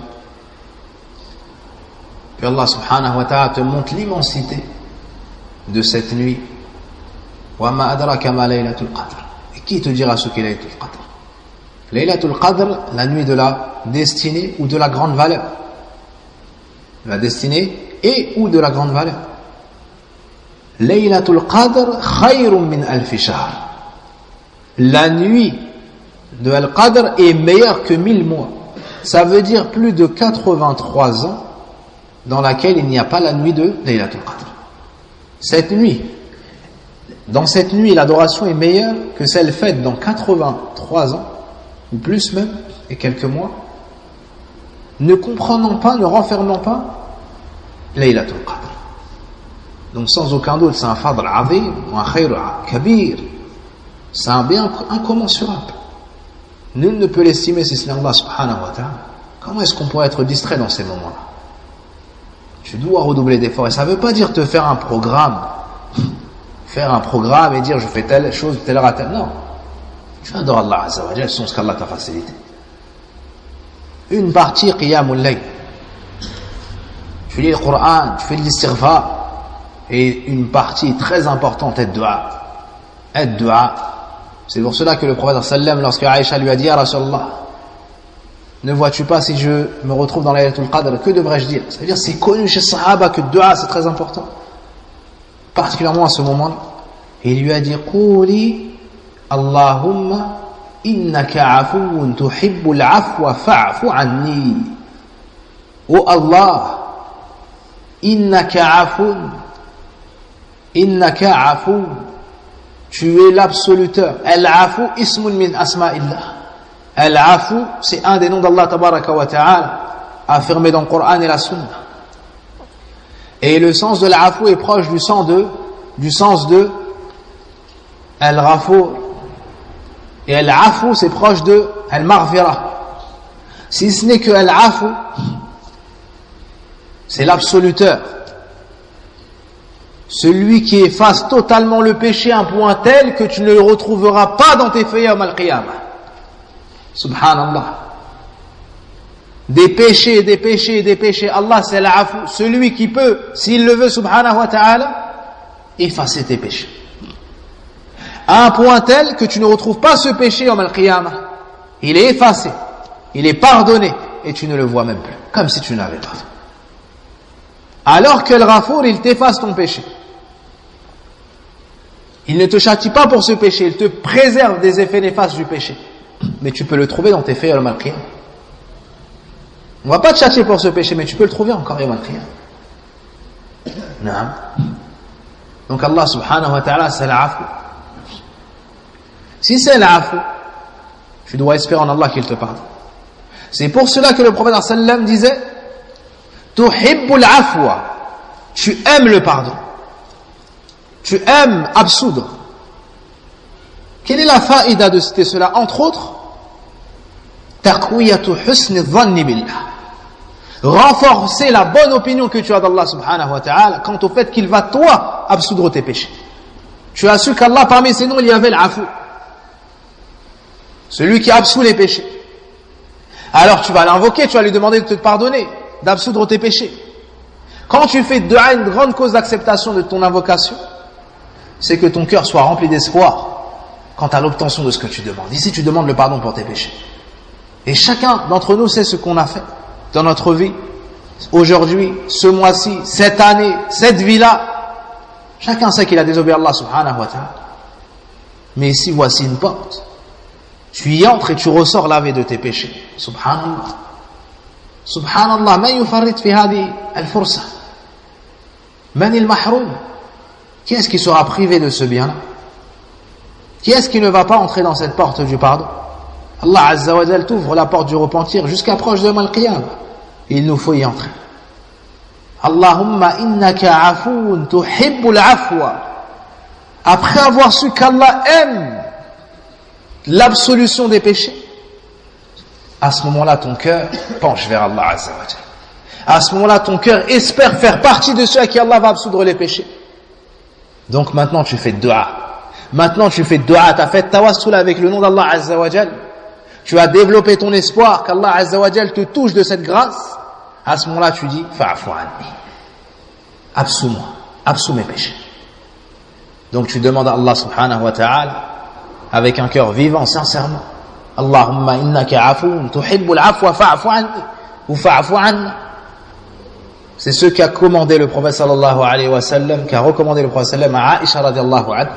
Puis Allah subhanahu wa ta'ala te montre l'immensité de cette nuit. Wa ma adraka ma laylatul qadr. Et qui te dira ce qu'est Laylatul Qadr? Laylatul Qadr, la nuit de la destinée ou de la grande valeur. La destinée et ou de la grande valeur. Laylatul Qadr khayrun min alfi shahr. La nuit de Al-Qadr est meilleure que mille mois. Ça veut dire plus de quatre-vingt-trois ans dans laquelle il n'y a pas la nuit de Laylatul Qadr. Cette nuit, dans cette nuit, l'adoration est meilleure que celle faite dans quatre-vingt-trois ans, ou plus même, et quelques mois, ne comprenant pas, ne renfermant pas Laylatul Qadr. Donc sans aucun doute, c'est un fadl azim, un khayr kabir, c'est un bien incommensurable. Nul ne peut l'estimer si ce n'est Allah subhanahu wa ta'ala. Comment est-ce qu'on pourrait être distrait dans ces moments-là? Tu dois redoubler d'efforts, et ça ne veut pas dire te faire un programme, faire un programme et dire je fais telle chose, telle heure à telle. Non. Tu adores Allah Azza wa Jal, c'est ce qu'Allah t'a facilité. Une partie qiyamul layl. Tu lis le Coran, tu fais de l'istighfar. Et une partie très importante est dua. Est dua. C'est pour cela que le prophète sallam, lorsque Aïcha lui a dit, Ya Rasulallah, ne vois-tu pas si je me retrouve dans Laylatul Qadr, que devrais-je dire? Ça veut dire c'est connu chez Sahaba que dua c'est très important. Particulièrement à ce moment-là. Et il lui a dit Qouli Allahumma innaka afuun tuhibbul afwa fa'fu anni. Oh Allah, innaka afoun, innaka afoun, tu es l'absoluteur. Al-afu ismun min asma'illah. Al-afu, c'est un des noms d'Allah tabaraka wa ta'ala, affirmé dans le Coran et la Sunna. Et le sens de l'afu est proche du sens de, du sens de al-ghafour. Et al-afu, c'est proche de al-maghfira. Si ce n'est que al-afu, c'est l'absoluteur. Celui qui efface totalement le péché à un point tel que tu ne le retrouveras pas dans tes feuilles al-qiyamah. Subhanallah. Des péchés, des péchés, des péchés. Allah, c'est l'afu. Celui qui peut, s'il le veut, subhanahu wa ta'ala, effacer tes péchés. À un point tel que tu ne retrouves pas ce péché en al-qiyamah. Il est effacé. Il est pardonné. Et tu ne le vois même plus. Comme si tu n'avais pas. Alors que le Ghafour, il t'efface ton péché. Il ne te châtie pas pour ce péché. Il te préserve des effets néfastes du péché. Mais tu peux le trouver dans tes faits al al-qiyamah. On ne va pas te châtier pour ce péché, mais tu peux le trouver encore yawm al-qiyamah. Non. Donc Allah subhanahu wa ta'ala, c'est l'afu. Si c'est l'afu, tu dois espérer en Allah qu'il te pardonne. C'est pour cela que le prophète sallam disait Tuhibbul afwa. Tu aimes le pardon. Tu aimes absoudre. Quelle est la faïda de citer cela? Entre autres, taqwiyatu husni dhanni billah. Renforcer la bonne opinion que tu as d'Allah subhanahu wa ta'ala quant au fait qu'il va toi absoudre tes péchés. Tu as su qu'Allah parmi ses noms il y avait l'afu. Celui qui absout les péchés. Alors tu vas l'invoquer, tu vas lui demander de te pardonner, d'absoudre tes péchés. Quand tu fais de une grande cause d'acceptation de ton invocation, c'est que ton cœur soit rempli d'espoir quant à l'obtention de ce que tu demandes. Ici, tu demandes le pardon pour tes péchés. Et chacun d'entre nous sait ce qu'on a fait dans notre vie, aujourd'hui, ce mois-ci, cette année, cette vie-là. Chacun sait qu'il a désobéi à Allah subhanahu wa ta'ala. Mais ici, voici une porte. Tu y entres et tu ressors lavé de tes péchés. Subhanallah. Subhanallah. Man yufarrit fi hadi al-fursa. Man il-mahroum. Qui est-ce qui sera privé de ce bien-là? Qui est-ce qui ne va pas entrer dans cette porte du pardon? Allah Azza wa Jal t'ouvre la porte du repentir jusqu'à proche de Mal-Qiyam. Il nous faut y entrer. Allahumma innaka afoun tuhibbul afwa. Après avoir su qu'Allah aime l'absolution des péchés, à ce moment-là, ton cœur penche vers Allah Azza wa Jal. À ce moment-là, ton cœur espère faire partie de ceux à qui Allah va absoudre les péchés. Donc maintenant, tu fais dua. Maintenant, tu fais dua. Tu as fait tawassul avec le nom d'Allah Azza wa Jal. Tu as développé ton espoir qu'Allah Azza wa Jal te touche de cette grâce. À ce moment-là, tu dis fa'afu anni. Absous-moi. Absous mes péchés. Donc tu demandes à Allah subhanahu wa ta'ala avec un cœur vivant, sincèrement. Allahumma innaka afoun tuhibbul afwa fa'afu anni ou fa'afu anna. C'est ce qu'a commandé le prophète sallallahu alayhi wa sallam, qu'a recommandé le prophète sallam à Aïcha radiallahu anha.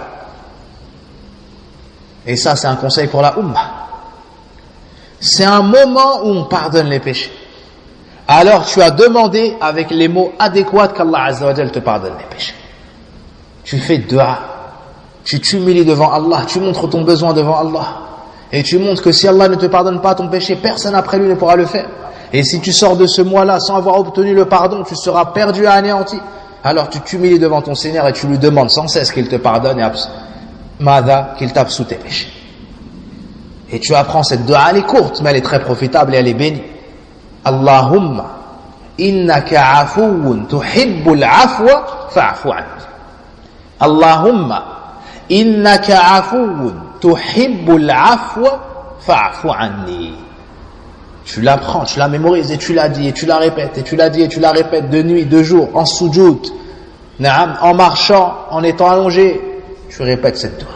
Et ça, c'est un conseil pour la Ummah. C'est un moment où on pardonne les péchés. Alors tu as demandé avec les mots adéquats qu'Allah Azza wa Jal te pardonne les péchés. Tu fais dua, tu t'humilies devant Allah, tu montres ton besoin devant Allah. Et tu montres que si Allah ne te pardonne pas ton péché, personne après lui ne pourra le faire. Et si tu sors de ce mois-là sans avoir obtenu le pardon, tu seras perdu et anéanti. Alors tu t'humilies devant ton Seigneur et tu lui demandes sans cesse qu'il te pardonne et abs- Mada, qu'il t'absout tes péchés. Et tu apprends cette dua, elle est courte, mais elle est très profitable et elle est bénie. Allahumma innaka afoun tuhibbul afwa fa'afu anni. Allahumma innaka afoun tuhibbul afwa fa'afu anni. Tu l'apprends, tu la mémorises et tu la dis et tu la répètes et tu la dis et tu la répètes de nuit, de jour, en sujoud, en marchant, en étant allongé. Tu répètes cette dua.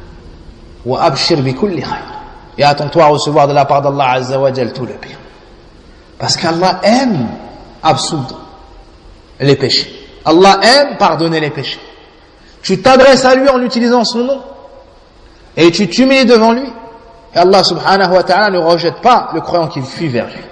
Wa abshir bi kulli khayr. Et attends-toi à recevoir de la part d'Allah Azza wa Jal tout le bien. Parce qu'Allah aime absoudre les péchés. Allah aime pardonner les péchés. Tu t'adresses à lui en utilisant son nom. Et tu t'humilies devant lui. Et Allah subhanahu wa ta'ala ne rejette pas le croyant qui fuit vers lui.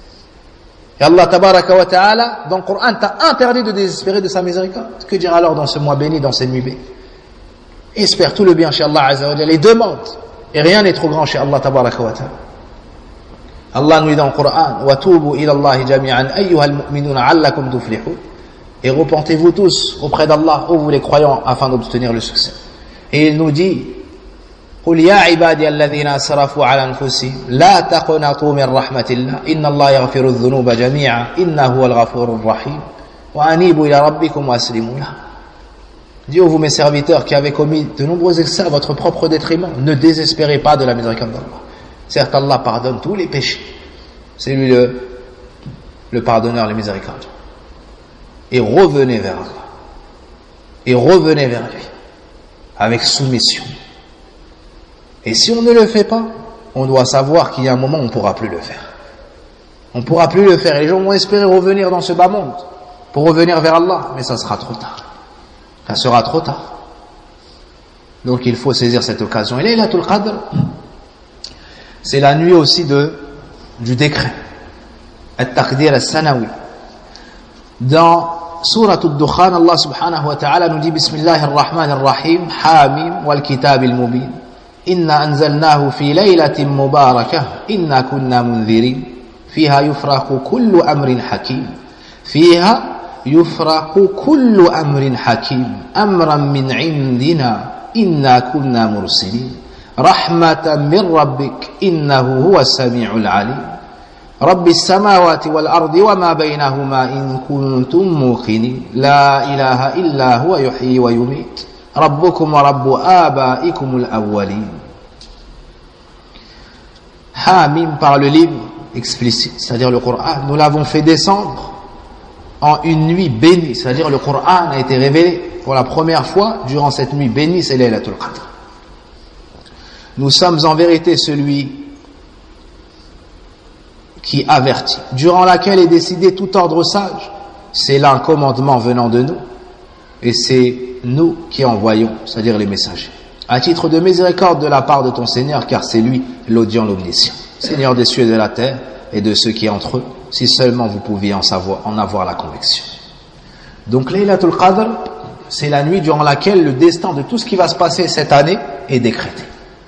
Et Allah tabaraka wa ta'ala, dans le Coran, t'a interdit de désespérer de sa miséricorde. Que dire alors dans ce mois béni, dans cette nuit bénie? Espère tout le bien chez Allah Azza wa Jalla et demande. Et rien n'est trop grand chez Allah tabaraka wa ta'ala. Allah nous dit dans le Coran, وَتُوبُوا إِلَى اللَّهِ جَمِيعًا أَيُّهَا الْمُؤْمِنُونَ عَلَّكُمْ تُفْلِحُونَ. Et repentez-vous tous auprès d'Allah, ô vous les croyants, afin d'obtenir le succès. Et il nous dit, قُلْ يَا عِبَادِيَ الَّذِينَ أَسْرَفُوا عَلَى أَنفُسِهِمْ لَا تَقْنَطُوا مِنْ رَحْمَةِ اللَّهِ إِنَّ اللَّهَ يَغْفِرُ الذُّنُوبَ جَمِيعًا إِنَّهُ هُوَ الْغَفُورُ الرَّحِيمُ وَأَنِيبُوا إِلَى رَبِّكُمْ وَأَسْلِمُوا لَهُ. Dis, ô vous mes serviteurs qui avez commis de nombreux excès à votre propre détriment, ne désespérez pas de la miséricorde d'Allah. Certes, Allah pardonne tous les péchés. C'est lui le, le pardonneur, le miséricordieux. Et revenez vers Allah. Et revenez vers lui. Avec soumission. Et si on ne le fait pas, on doit savoir qu'il y a un moment où on ne pourra plus le faire. On ne pourra plus le faire. Et les gens vont espérer revenir dans ce bas monde pour revenir vers Allah. Mais ça sera trop tard. Ça sera trop tard. Donc il faut saisir cette occasion. Et Laylatul Qadr, c'est la nuit aussi de, du décret. At-Taqdir al-Sanawi. Dans Surat al-Dukhan, Allah subhanahu wa ta'ala nous dit Bismillahir Rahmanir Rahim, Hamim wal Kitabil Mubin. Inna anzalnahu fi laylatin mubarakah. Inna kunna munzirin. Fiha yufraqu kullu amrin hakim. Fiha yufraqu kullu amrin hakim. Amran min indina. Inna kunna mursilin. Rahmatan min rabbik. Innahu huwa as-sami'ul alim. رب السماوات والأرض وما بينهما إن كنتم موقنين لا إله إلا هو يحيي ويميت ربكم ورب آبائكم الأولين. Hamim par le livre explicite, c'est-à-dire le Coran, nous l'avons fait descendre en une nuit bénie, c'est-à-dire le Coran a été révélé pour la première fois durant cette nuit bénie, c'est Laylatul Qadr. nous sommes en vérité celui qui avertit, durant laquelle est décidé tout ordre sage. C'est là un commandement venant de nous, et c'est nous qui envoyons, c'est-à-dire les messagers, à titre de miséricorde de la part de ton Seigneur, car c'est lui l'audient, l'omniscient, Seigneur des cieux et de la terre et de ceux qui entre eux, si seulement vous pouviez en savoir, en avoir la conviction. Donc Laylatul Qadr, c'est la nuit durant laquelle le destin de tout ce qui va se passer cette année est décrété.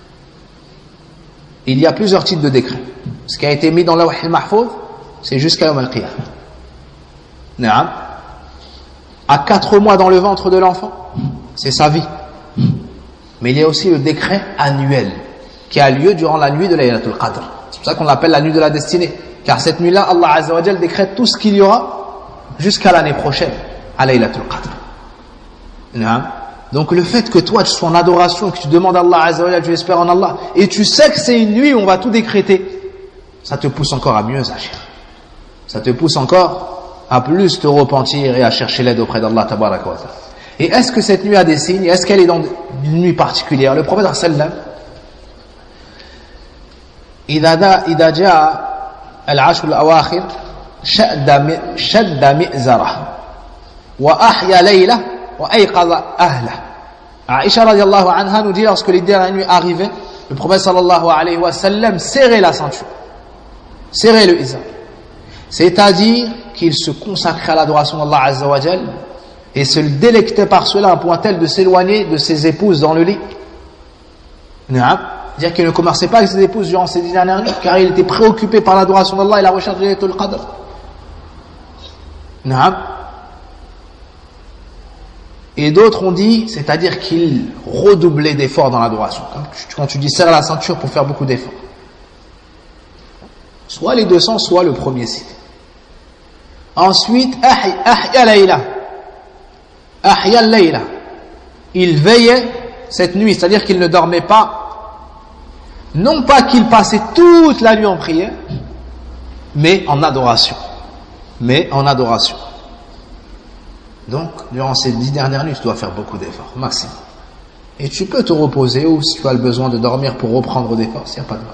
Il y a plusieurs types de décrets. Ce qui a été mis dans l'Awh al-Mahfouz, c'est jusqu'à Yawm al-Qiyamah. Naam. À quatre mois dans le ventre de l'enfant, c'est sa vie. Mais il y a aussi le décret annuel qui a lieu durant la nuit de Laylatul Qadr. C'est pour ça qu'on l'appelle la nuit de la destinée. Car cette nuit-là, Allah Azza wa Jal décrète tout ce qu'il y aura jusqu'à l'année prochaine, à Laylatul Qadr. Naam. Donc le fait que toi tu sois en adoration, que tu demandes à Allah Azza wa Jal, tu espères en Allah, et tu sais que c'est une nuit où on va tout décréter, ça te pousse encore à mieux agir. Ça te pousse encore à plus te repentir et à chercher l'aide auprès d'Allah Tabaraka wa Ta'ala. Et est-ce que cette nuit a des signes? Est-ce qu'elle est dans une nuit particulière? Le prophète sallam, إذا جاء العشر الأواخر شد مئزره وأحيا ليلة وأيقظ أهله. Aïcha radiallahu anha nous dit, lorsque les dernières nuits arrivaient, le prophète sallallahu alayhi wa sallam serrait la ceinture, serrait le izar, c'est-à-dire qu'il se consacrait à l'adoration d'Allah Azza wa Jal et se délectait par cela à un point tel de s'éloigner de ses épouses dans le lit. C'est-à-dire qu'il ne commerçait pas avec ses épouses durant ces dix dernières nuits, car il était préoccupé par l'adoration d'Allah et la recherche de Laylatul Qadr. Et d'autres ont dit, c'est-à-dire qu'il redoublait d'efforts dans l'adoration. Quand tu dis serre la ceinture pour faire beaucoup d'efforts. Soit les deux sens, soit le premier cité. Ensuite, ahya layla. Ahya layla. Il veillait cette nuit, c'est-à-dire qu'il ne dormait pas. Non pas qu'il passait toute la nuit en prière, mais en adoration. Mais en adoration. Donc, durant ces dix dernières nuits, tu dois faire beaucoup d'efforts, maximum. Et tu peux te reposer, ou si tu as le besoin de dormir pour reprendre des forces, il n'y a pas de mal.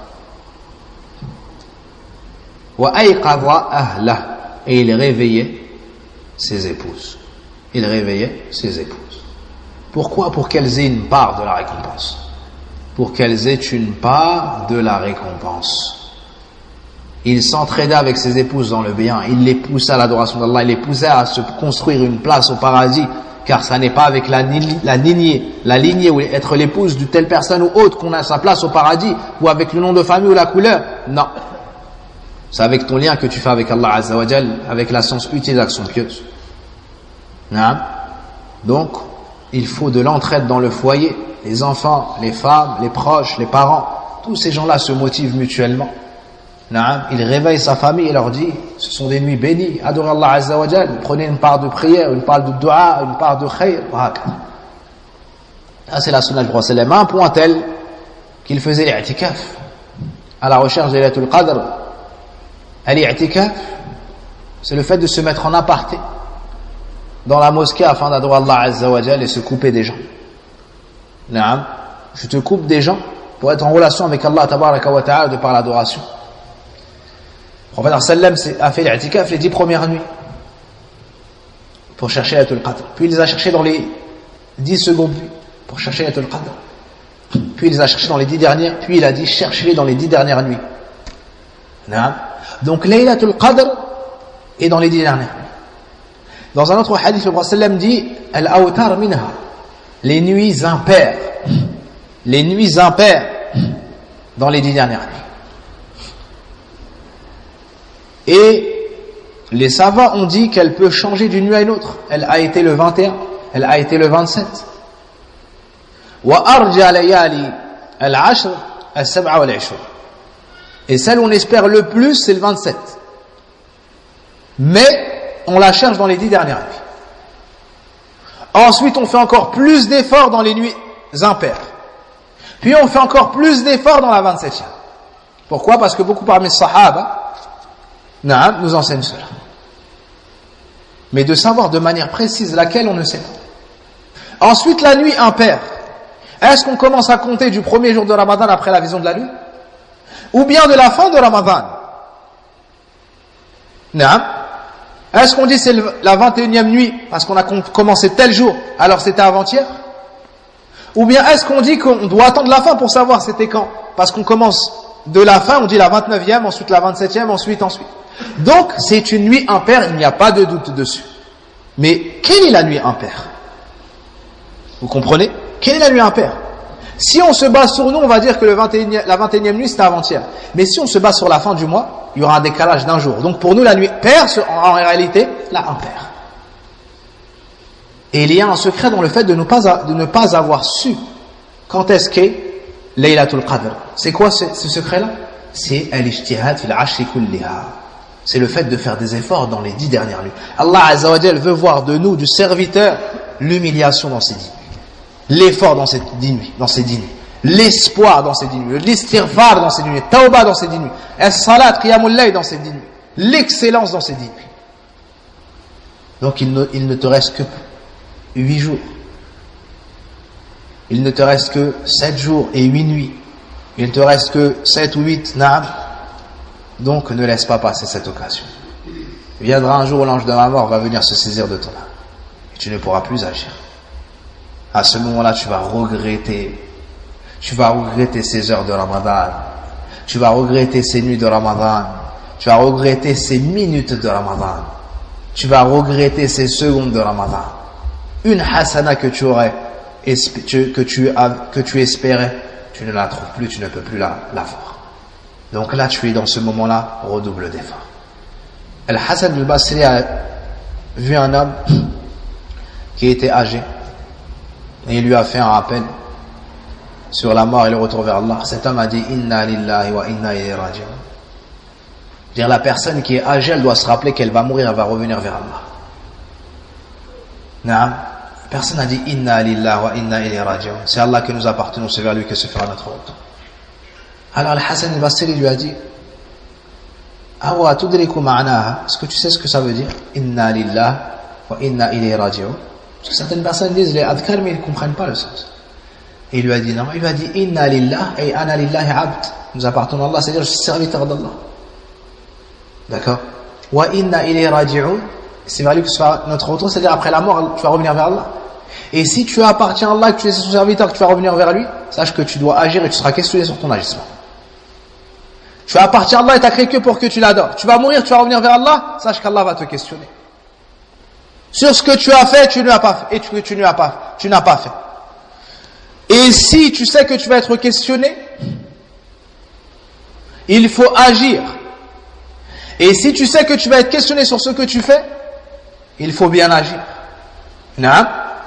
Wa ayqadha ahlah, et il réveillait ses épouses. Il réveillait ses épouses. Pourquoi? Pour qu'elles aient une part de la récompense. Pour qu'elles aient une part de la récompense. Il s'entraidait avec ses épouses dans le bien, il les poussait à l'adoration d'Allah, il les poussait à se construire une place au paradis, car ça n'est pas avec la, la lignée, la lignée ou être l'épouse de telle personne ou autre qu'on a sa place au paradis, ou avec le nom de famille ou la couleur. Non. C'est avec ton lien que tu fais avec Allah Azza wa Jal, avec la sens utile et l'action pieuse. Non. Donc, il faut de l'entraide dans le foyer, les enfants, les femmes, les proches, les parents, tous ces gens-là se motivent mutuellement. Il réveille sa famille et leur dit, ce sont des nuits bénies, adorez Allah Azza wa Jal, prenez une part de prière, une part de dua, une part de khayr. Ça c'est la sunna du prophète sallam, un point tel qu'il faisait l'i'tikaf à la recherche de Laylatul Qadr. L'i'tikaf, c'est le fait de se mettre en aparté dans la mosquée afin d'adorer Allah Azza wa Jal et se couper des gens. Je te coupe des gens pour être en relation avec Allah Tabaraka wa Ta'ala de par l'adoration. Le prophète sallam a fait l'i'tikaf les dix premières nuits pour chercher Laylatul Qadr. Puis il les a cherchés dans les dix secondes nuits pour chercher Laylatul Qadr. Puis il les a cherchés dans les dix dernières. Puis il a dit cherchez-les dans les dix dernières nuits. Donc Laylatul Qadr est dans les dix dernières nuits. Dans un autre hadith, le prophète sallam dit al-awtar minha, les nuits impaires, les nuits impaires dans les dix dernières nuits. Et les savants ont dit qu'elle peut changer d'une nuit à une autre. Elle a été le vingt et un, elle a été le vingt-sept. Wa arja layali al-ashr al-sab'a wal-ishrun. Et celle où on espère le plus, c'est le vingt-sept. Mais on la cherche dans les dix dernières nuits. Ensuite, on fait encore plus d'efforts dans les nuits impaires. Puis on fait encore plus d'efforts dans la vingt-septième. Pourquoi? Parce que beaucoup parmi les sahaba Naam nous enseigne cela. Mais de savoir de manière précise laquelle, on ne sait pas. Ensuite, la nuit impaire. Est-ce qu'on commence à compter du premier jour de Ramadan après la vision de la lune? Ou bien de la fin de Ramadan? Non. Est-ce qu'on dit c'est la vingt et unième nuit parce qu'on a commencé tel jour, alors c'était avant-hier? Ou bien est-ce qu'on dit qu'on doit attendre la fin pour savoir c'était quand? Parce qu'on commence de la fin, on dit la vingt-neuvième, ensuite la vingt-septième, ensuite, ensuite. Donc, c'est une nuit impaire, il n'y a pas de doute dessus. Mais, quelle est la nuit impaire? Vous comprenez? Quelle est la nuit impaire? Si on se base sur nous, on va dire que le vingt et unième, la vingt et unième nuit, c'était avant-hier. Mais si on se base sur la fin du mois, il y aura un décalage d'un jour. Donc, pour nous, la nuit paire, en réalité, la impaire. Et il y a un secret dans le fait de ne pas, de ne pas avoir su quand est-ce qu'est Laylatul Qadr. C'est quoi ce, ce secret-là? C'est al-ijtihad fil ashri kulliha. C'est le fait de faire des efforts dans les dix dernières nuits. Allah Azza wa Jal veut voir de nous, du serviteur, l'humiliation dans ces dix nuits, l'effort dans ces dix nuits, dans ces dix nuits, l'espoir dans ces dix nuits, l'istighfar dans ces dix nuits, tawbah dans ces dix nuits, as-salat, qiyamul layl dans ces dix nuits, l'excellence dans ces dix nuits. Donc il ne, il ne te reste que huit jours. Il ne te reste que sept jours et huit nuits. Il ne te reste que sept ou huit, naam. Donc ne laisse pas passer cette occasion. Viendra un jour où l'ange de la mort va venir se saisir de ton âme. Et tu ne pourras plus agir. À ce moment-là, tu vas regretter. Tu vas regretter ces heures de Ramadan. Tu vas regretter ces nuits de Ramadan. Tu vas regretter ces minutes de Ramadan. Tu vas regretter ces secondes de Ramadan. Une hasana que tu aurais, que tu, que tu espérais, tu ne la trouves plus, tu ne peux plus la, la voir. Donc là, tu es dans ce moment-là, redouble d'efforts. Al-Hassan al-Basri a vu un homme qui était âgé et il lui a fait un rappel sur la mort et le retour vers Allah. Cet homme a dit Inna lillahi wa inna ilayhi raji'un. Dire la personne qui est âgée, elle doit se rappeler qu'elle va mourir, elle va revenir vers Allah. Naam. Personne n'a dit Inna lillahi wa inna ilayhi raji'un. C'est Allah que nous appartenons, c'est vers lui que se fera notre retour. Alors Al-Hassan al-Basri lui a dit Awa tudriku ma'naha. Est-ce que tu sais ce que ça veut dire? Inna lillahi wa inna ilayhi raji'un. Parce que certaines personnes disent les adhkar mais ils ne comprennent pas le sens. Et il lui a dit non, il lui a dit Inna lillahi et ana lillahi abd. Nous appartenons à Allah, c'est-à-dire je suis serviteur d'Allah. D'accord? Wa inna ilayhi raji'un. C'est vers lui que sera notre retour, c'est-à-dire après la mort, tu vas revenir vers Allah. Et si tu appartiens à Allah, que tu es son serviteur, que tu vas revenir vers lui, sache que tu dois agir et tu seras questionné sur ton agissement. Tu appartiens à Allah et tu as créé que pour que tu l'adores. Tu vas mourir, tu vas revenir vers Allah, sache qu'Allah va te questionner. Sur ce que tu as fait, tu n'as pas fait. Et ce que tu n'as pas, tu n'as pas fait. Et si tu sais que tu vas être questionné, il faut agir. Et si tu sais que tu vas être questionné sur ce que tu fais, il faut bien agir. Non?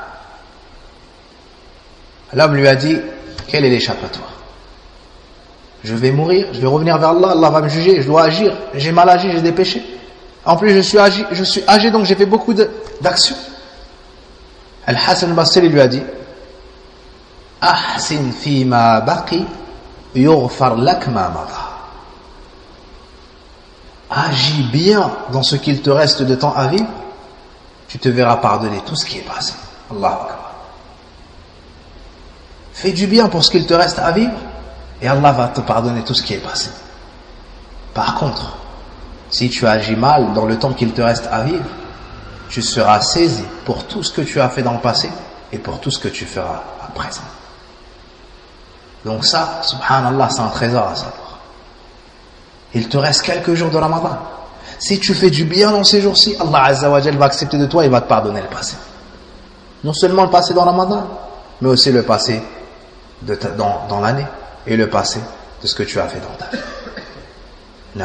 L'homme lui a dit, quel est l'échappatoire? Je vais mourir, je vais revenir vers Allah, Allah va me juger, je dois agir, j'ai mal agi, j'ai des péchés. En plus, je suis âgé, je suis âgé donc j'ai fait beaucoup d'actions. Al-Hassan al-Basri lui a dit, Ahsin fi ma baqi yughfar lak ma mada. Agis bien dans ce qu'il te reste de temps à vivre, tu te verras pardonner tout ce qui est passé. Allahu Akbar. Fais du bien pour ce qu'il te reste à vivre et Allah va te pardonner tout ce qui est passé. Par contre, si tu agis mal dans le temps qu'il te reste à vivre, tu seras saisi pour tout ce que tu as fait dans le passé et pour tout ce que tu feras à présent. Donc ça, subhanallah, c'est un trésor à savoir. Il te reste quelques jours de Ramadan. Si tu fais du bien dans ces jours-ci, Allah Azza wa Jal va accepter de toi et va te pardonner le passé. Non seulement le passé dans Ramadan, mais aussi le passé de ta, dans, dans l'année et le passé de ce que tu as fait dans ta vie. Non.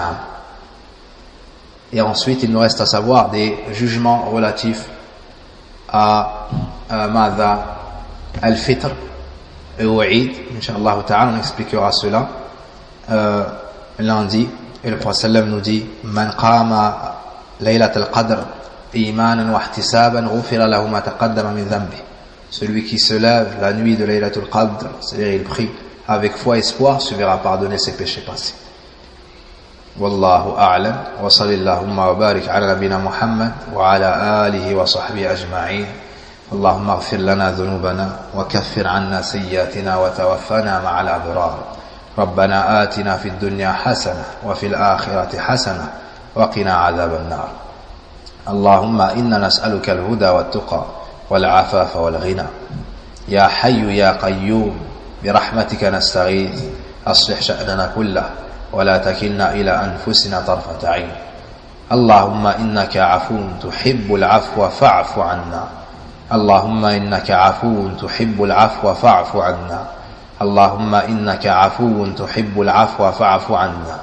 Et ensuite, il nous reste à savoir des jugements relatifs à, à Mada al-Fitr et au Eid. Inch'Allah ta'ala, on expliquera cela euh, lundi. Et le prophète sallam nous dit Man qama laylat al-qadr imanan wa ihtisaban ghufira lahu ma taqaddama min dhanbi. Celui qui se lève la nuit de Laylatul Qadr, c'est-à-dire il prie avec foi et espoir, se verra pardonner ses péchés passés. Wallahu a'lam wa sallallahu wa barik ala nabina Muhammad wa ala alihi wa sahbihi ajma'in. اللهم اغفر لنا ذنوبنا وكفر عنا سيئاتنا وتوفنا مع الأبرار ربنا آتنا في الدنيا حسنة وفي الآخرة حسنة وقنا عذاب النار اللهم إنا نسألك الهدى والتقى والعفاف والغنى يا حي يا قيوم برحمتك نستغيث أصلح شأننا كله ولا تكلنا إلى أنفسنا طرفة عين اللهم إنك عفو تحب العفو فاعف عنا اللهم إنك عفو تحب العفو فاعف عنا اللهم إنك عفو تحب العفو فاعف عنا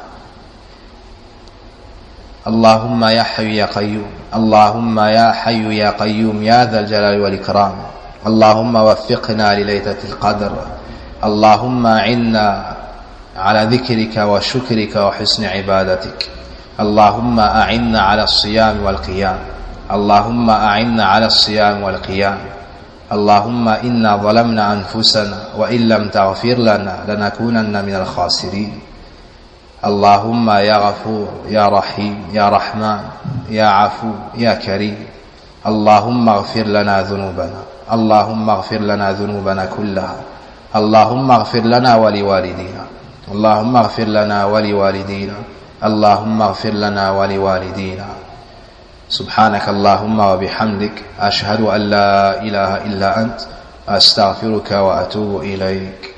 اللهم يا حي يا قيوم اللهم يا حي يا قيوم يا ذا الجلال والإكرام اللهم وفقنا لليلة القدر اللهم أعنا على ذكرك وشكرك وحسن عبادتك اللهم أعنا على الصيام والقيام اللهم أعنا على الصيام والقيام اللهم إنا ظلمنا أنفسنا وإن لم تغفر لنا لنكونن من الخاسرين اللهم يا غفور يا رحيم يا رحمن يا عفو يا كريم اللهم اغفر لنا ذنوبنا اللهم اغفر لنا ذنوبنا كلها اللهم اغفر لنا ولوالدينا اللهم اغفر لنا ولوالدينا اللهم اغفر لنا ولوالدينا سبحانك اللهم وبحمدك أشهد أن لا إله إلا أنت أستغفرك وأتوب إليك.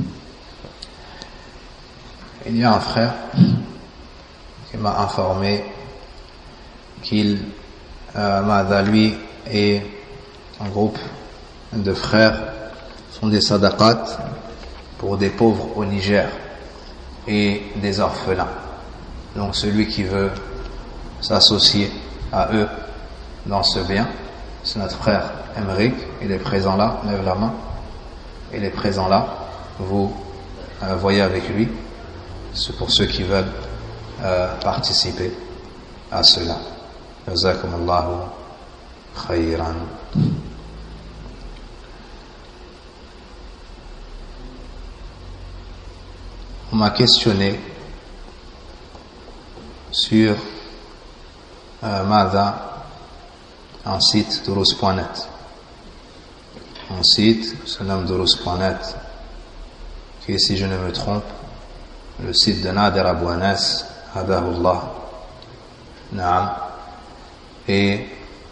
Il y a un frère qui m'a informé qu'il, euh, Mada, lui et un groupe de frères font des sadaqat pour des pauvres au Niger et des orphelins. Donc celui qui veut s'associer à eux dans ce bien, c'est notre frère Emeric, il est présent là, lève la main, il est présent là, vous euh, voyez avec lui, c'est pour ceux qui veulent euh, participer à cela. Jazakumullahu khayran. On m'a questionné sur euh, Mada, un site durus point net. Un site se nomme durus point net, qui est, si je ne me trompe, le site de Nader Abou Anas, Hadahullah. Naam. Et,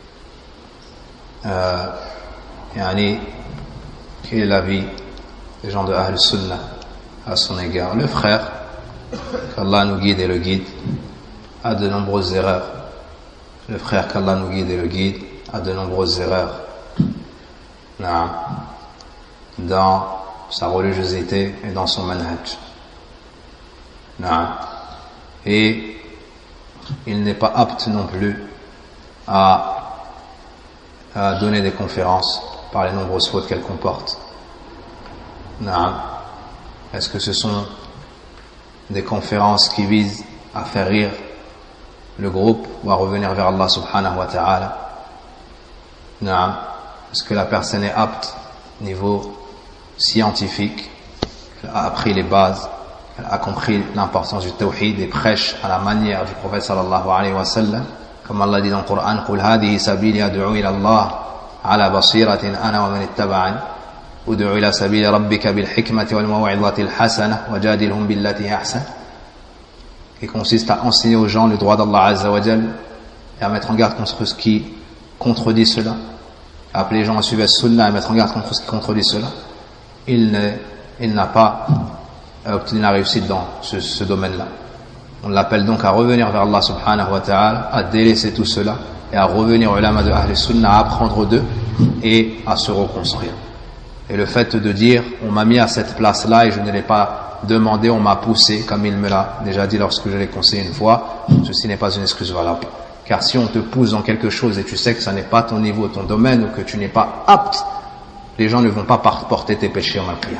euh, yani, quel est l'avis des gens de Ahl Sunnah à son égard? Le frère, qu'Allah nous guide et le guide, a de nombreuses erreurs. Le frère, qu'Allah nous guide et le guide, a de nombreuses erreurs. Naam. Dans sa religiosité et dans son manhaj. Naam. Et il n'est pas apte non plus à, à donner des conférences par les nombreuses fautes qu'elle comporte. Naam. Est-ce que ce sont des conférences qui visent à faire rire le groupe ou à revenir vers Allah subhanahu wa ta'ala? Naam. Est-ce que la personne est apte au niveau scientifique? Elle a appris les bases, elle a compris l'importance du tawhid et prêche à la manière du prophète sallallahu alayhi wa sallam, comme Allah dit dans le Coran: قُلْ هَذِهِ سَبِيلِي أَدْعُو إِلَى اللَّهِ عَلَى بَصِيرَةٍ أَنَا وَمَنِ اتَّبَعَنِي ادع إلى سبيل ربك بالحكمة والموعظة الحسنة وجادلهم بالتي أحسن, qui consiste à enseigner aux gens le droit d'Allah Azza wa Jal et à mettre en garde contre ce qui contredit cela, à appeler les gens à suivre la sunna et à mettre en garde contre ce qui contredit cela. Il, ne, il n'a pas obtenu la réussite dans ce, ce domaine-là. On l'appelle donc à revenir vers Allah subhanahu wa ta'ala, à délaisser tout cela et à revenir aux ulama de Ahl Sunnah, à apprendre d'eux et à se reconstruire. Et le fait de dire on m'a mis à cette place-là et je ne l'ai pas demandé, on m'a poussé, comme il me l'a déjà dit lorsque je l'ai conseillé une fois, ceci n'est pas une excuse valable. Car si on te pousse dans quelque chose et tu sais que ça n'est pas ton niveau, ton domaine, ou que tu n'es pas apte, les gens ne vont pas porter tes péchés au mal-qiyam.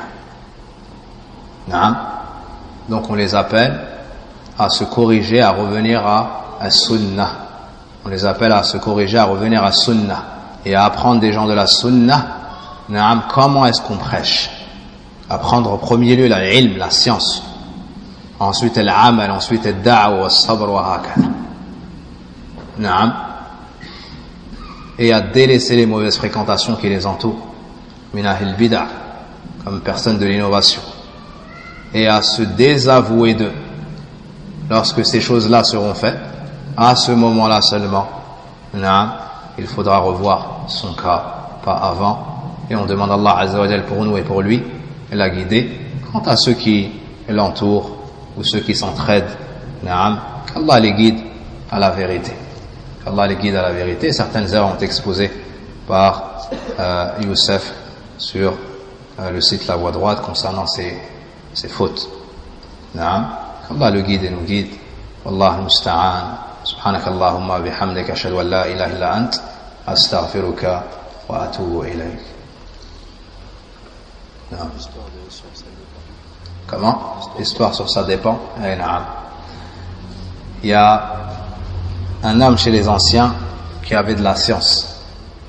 Donc on les appelle à se corriger, à revenir à, à sunnah. On les appelle à se corriger, à revenir à sunnah et à apprendre des gens de la sunnah. Naam, comment est-ce qu'on prêche? Apprendre au premier lieu la ilm, la science. Ensuite l'amal, ensuite le da'wa, le sabr wa hakada. Naam. et à délaisser les mauvaises fréquentations qui les entourent, min ahil bid'ah, comme personne de l'innovation, et à se désavouer d'eux. Lorsque ces choses-là seront faites, à ce moment-là seulement, il faudra revoir son cas, pas avant, et on demande à Allah Azza wa Jal pour nous et pour lui, et la guider. Quant à ceux qui l'entourent, ou ceux qui s'entraident, qu'Allah les guide à la vérité. Qu'Allah les guide à la vérité. Certaines heures ont exposé par euh, Youssef sur euh, le site La Voie Droite concernant ces, ces fautes. qu'Allah le guide et nous guide. Wallahu musta'an. سبحانك اللهم وبحمدك أشهد أن لا إله إلا أنت أستغفرك وأتوب إليك. نعم. Comment? L'histoire sur ça dépend. Eh, نعم. Il y a un homme chez les anciens qui avait de la science.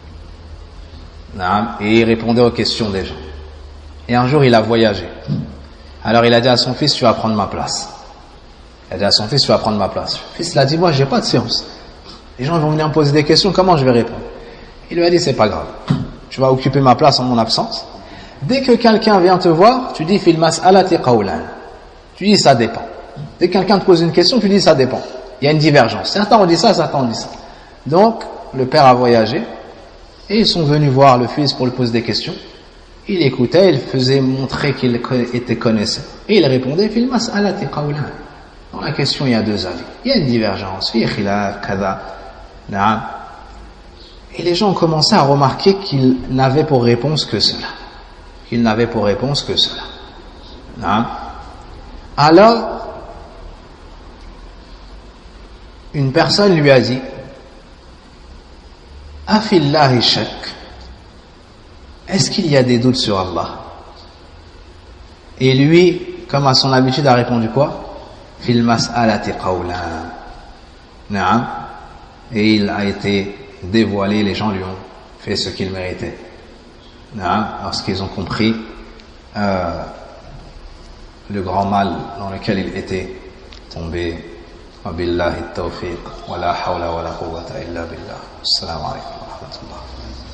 نعم. Et il répondait aux questions des gens. Et un jour il a voyagé. Alors il a dit à son fils, tu vas prendre ma place. Il a dit à son fils, tu vas prendre ma place. Le fils l'a dit, moi j'ai pas de science. Les gens vont venir me poser des questions, comment je vais répondre? Il lui a dit, c'est pas grave. Tu vas occuper ma place en mon absence. Dès que quelqu'un vient te voir, tu dis, fil mas'alati qawlan. Tu dis, ça dépend. Dès que quelqu'un te pose une question, tu dis, ça dépend. Il y a une divergence. Certains ont dit ça, certains ont dit ça. Donc, le père a voyagé, et ils sont venus voir le fils pour lui poser des questions. Il écoutait, il faisait montrer qu'il était connaissant. Et il répondait, fil mas'alati qawlan. Dans la question, il y a deux avis. Il y a une divergence. Fi khilaf, kada. Na'am. Et les gens ont commencé à remarquer qu'ils n'avaient pour réponse que cela. Qu'ils n'avaient pour réponse que cela. Na'am. Alors, une personne lui a dit, Afillahi shak. Est-ce qu'il y a des doutes sur Allah? Et lui, comme à son habitude, a répondu quoi? Fil mas'alati qawlan. Na'am. Et il a été dévoilé, les gens lui ont fait ce qu'il méritait. Na'am. Lorsqu'ils ont compris euh, le grand mal dans lequel il était tombé. Wa billahi at-tawfiq wa la hawla wa la quwwata illa billah. Assalamu alaykum wa rahmatullah.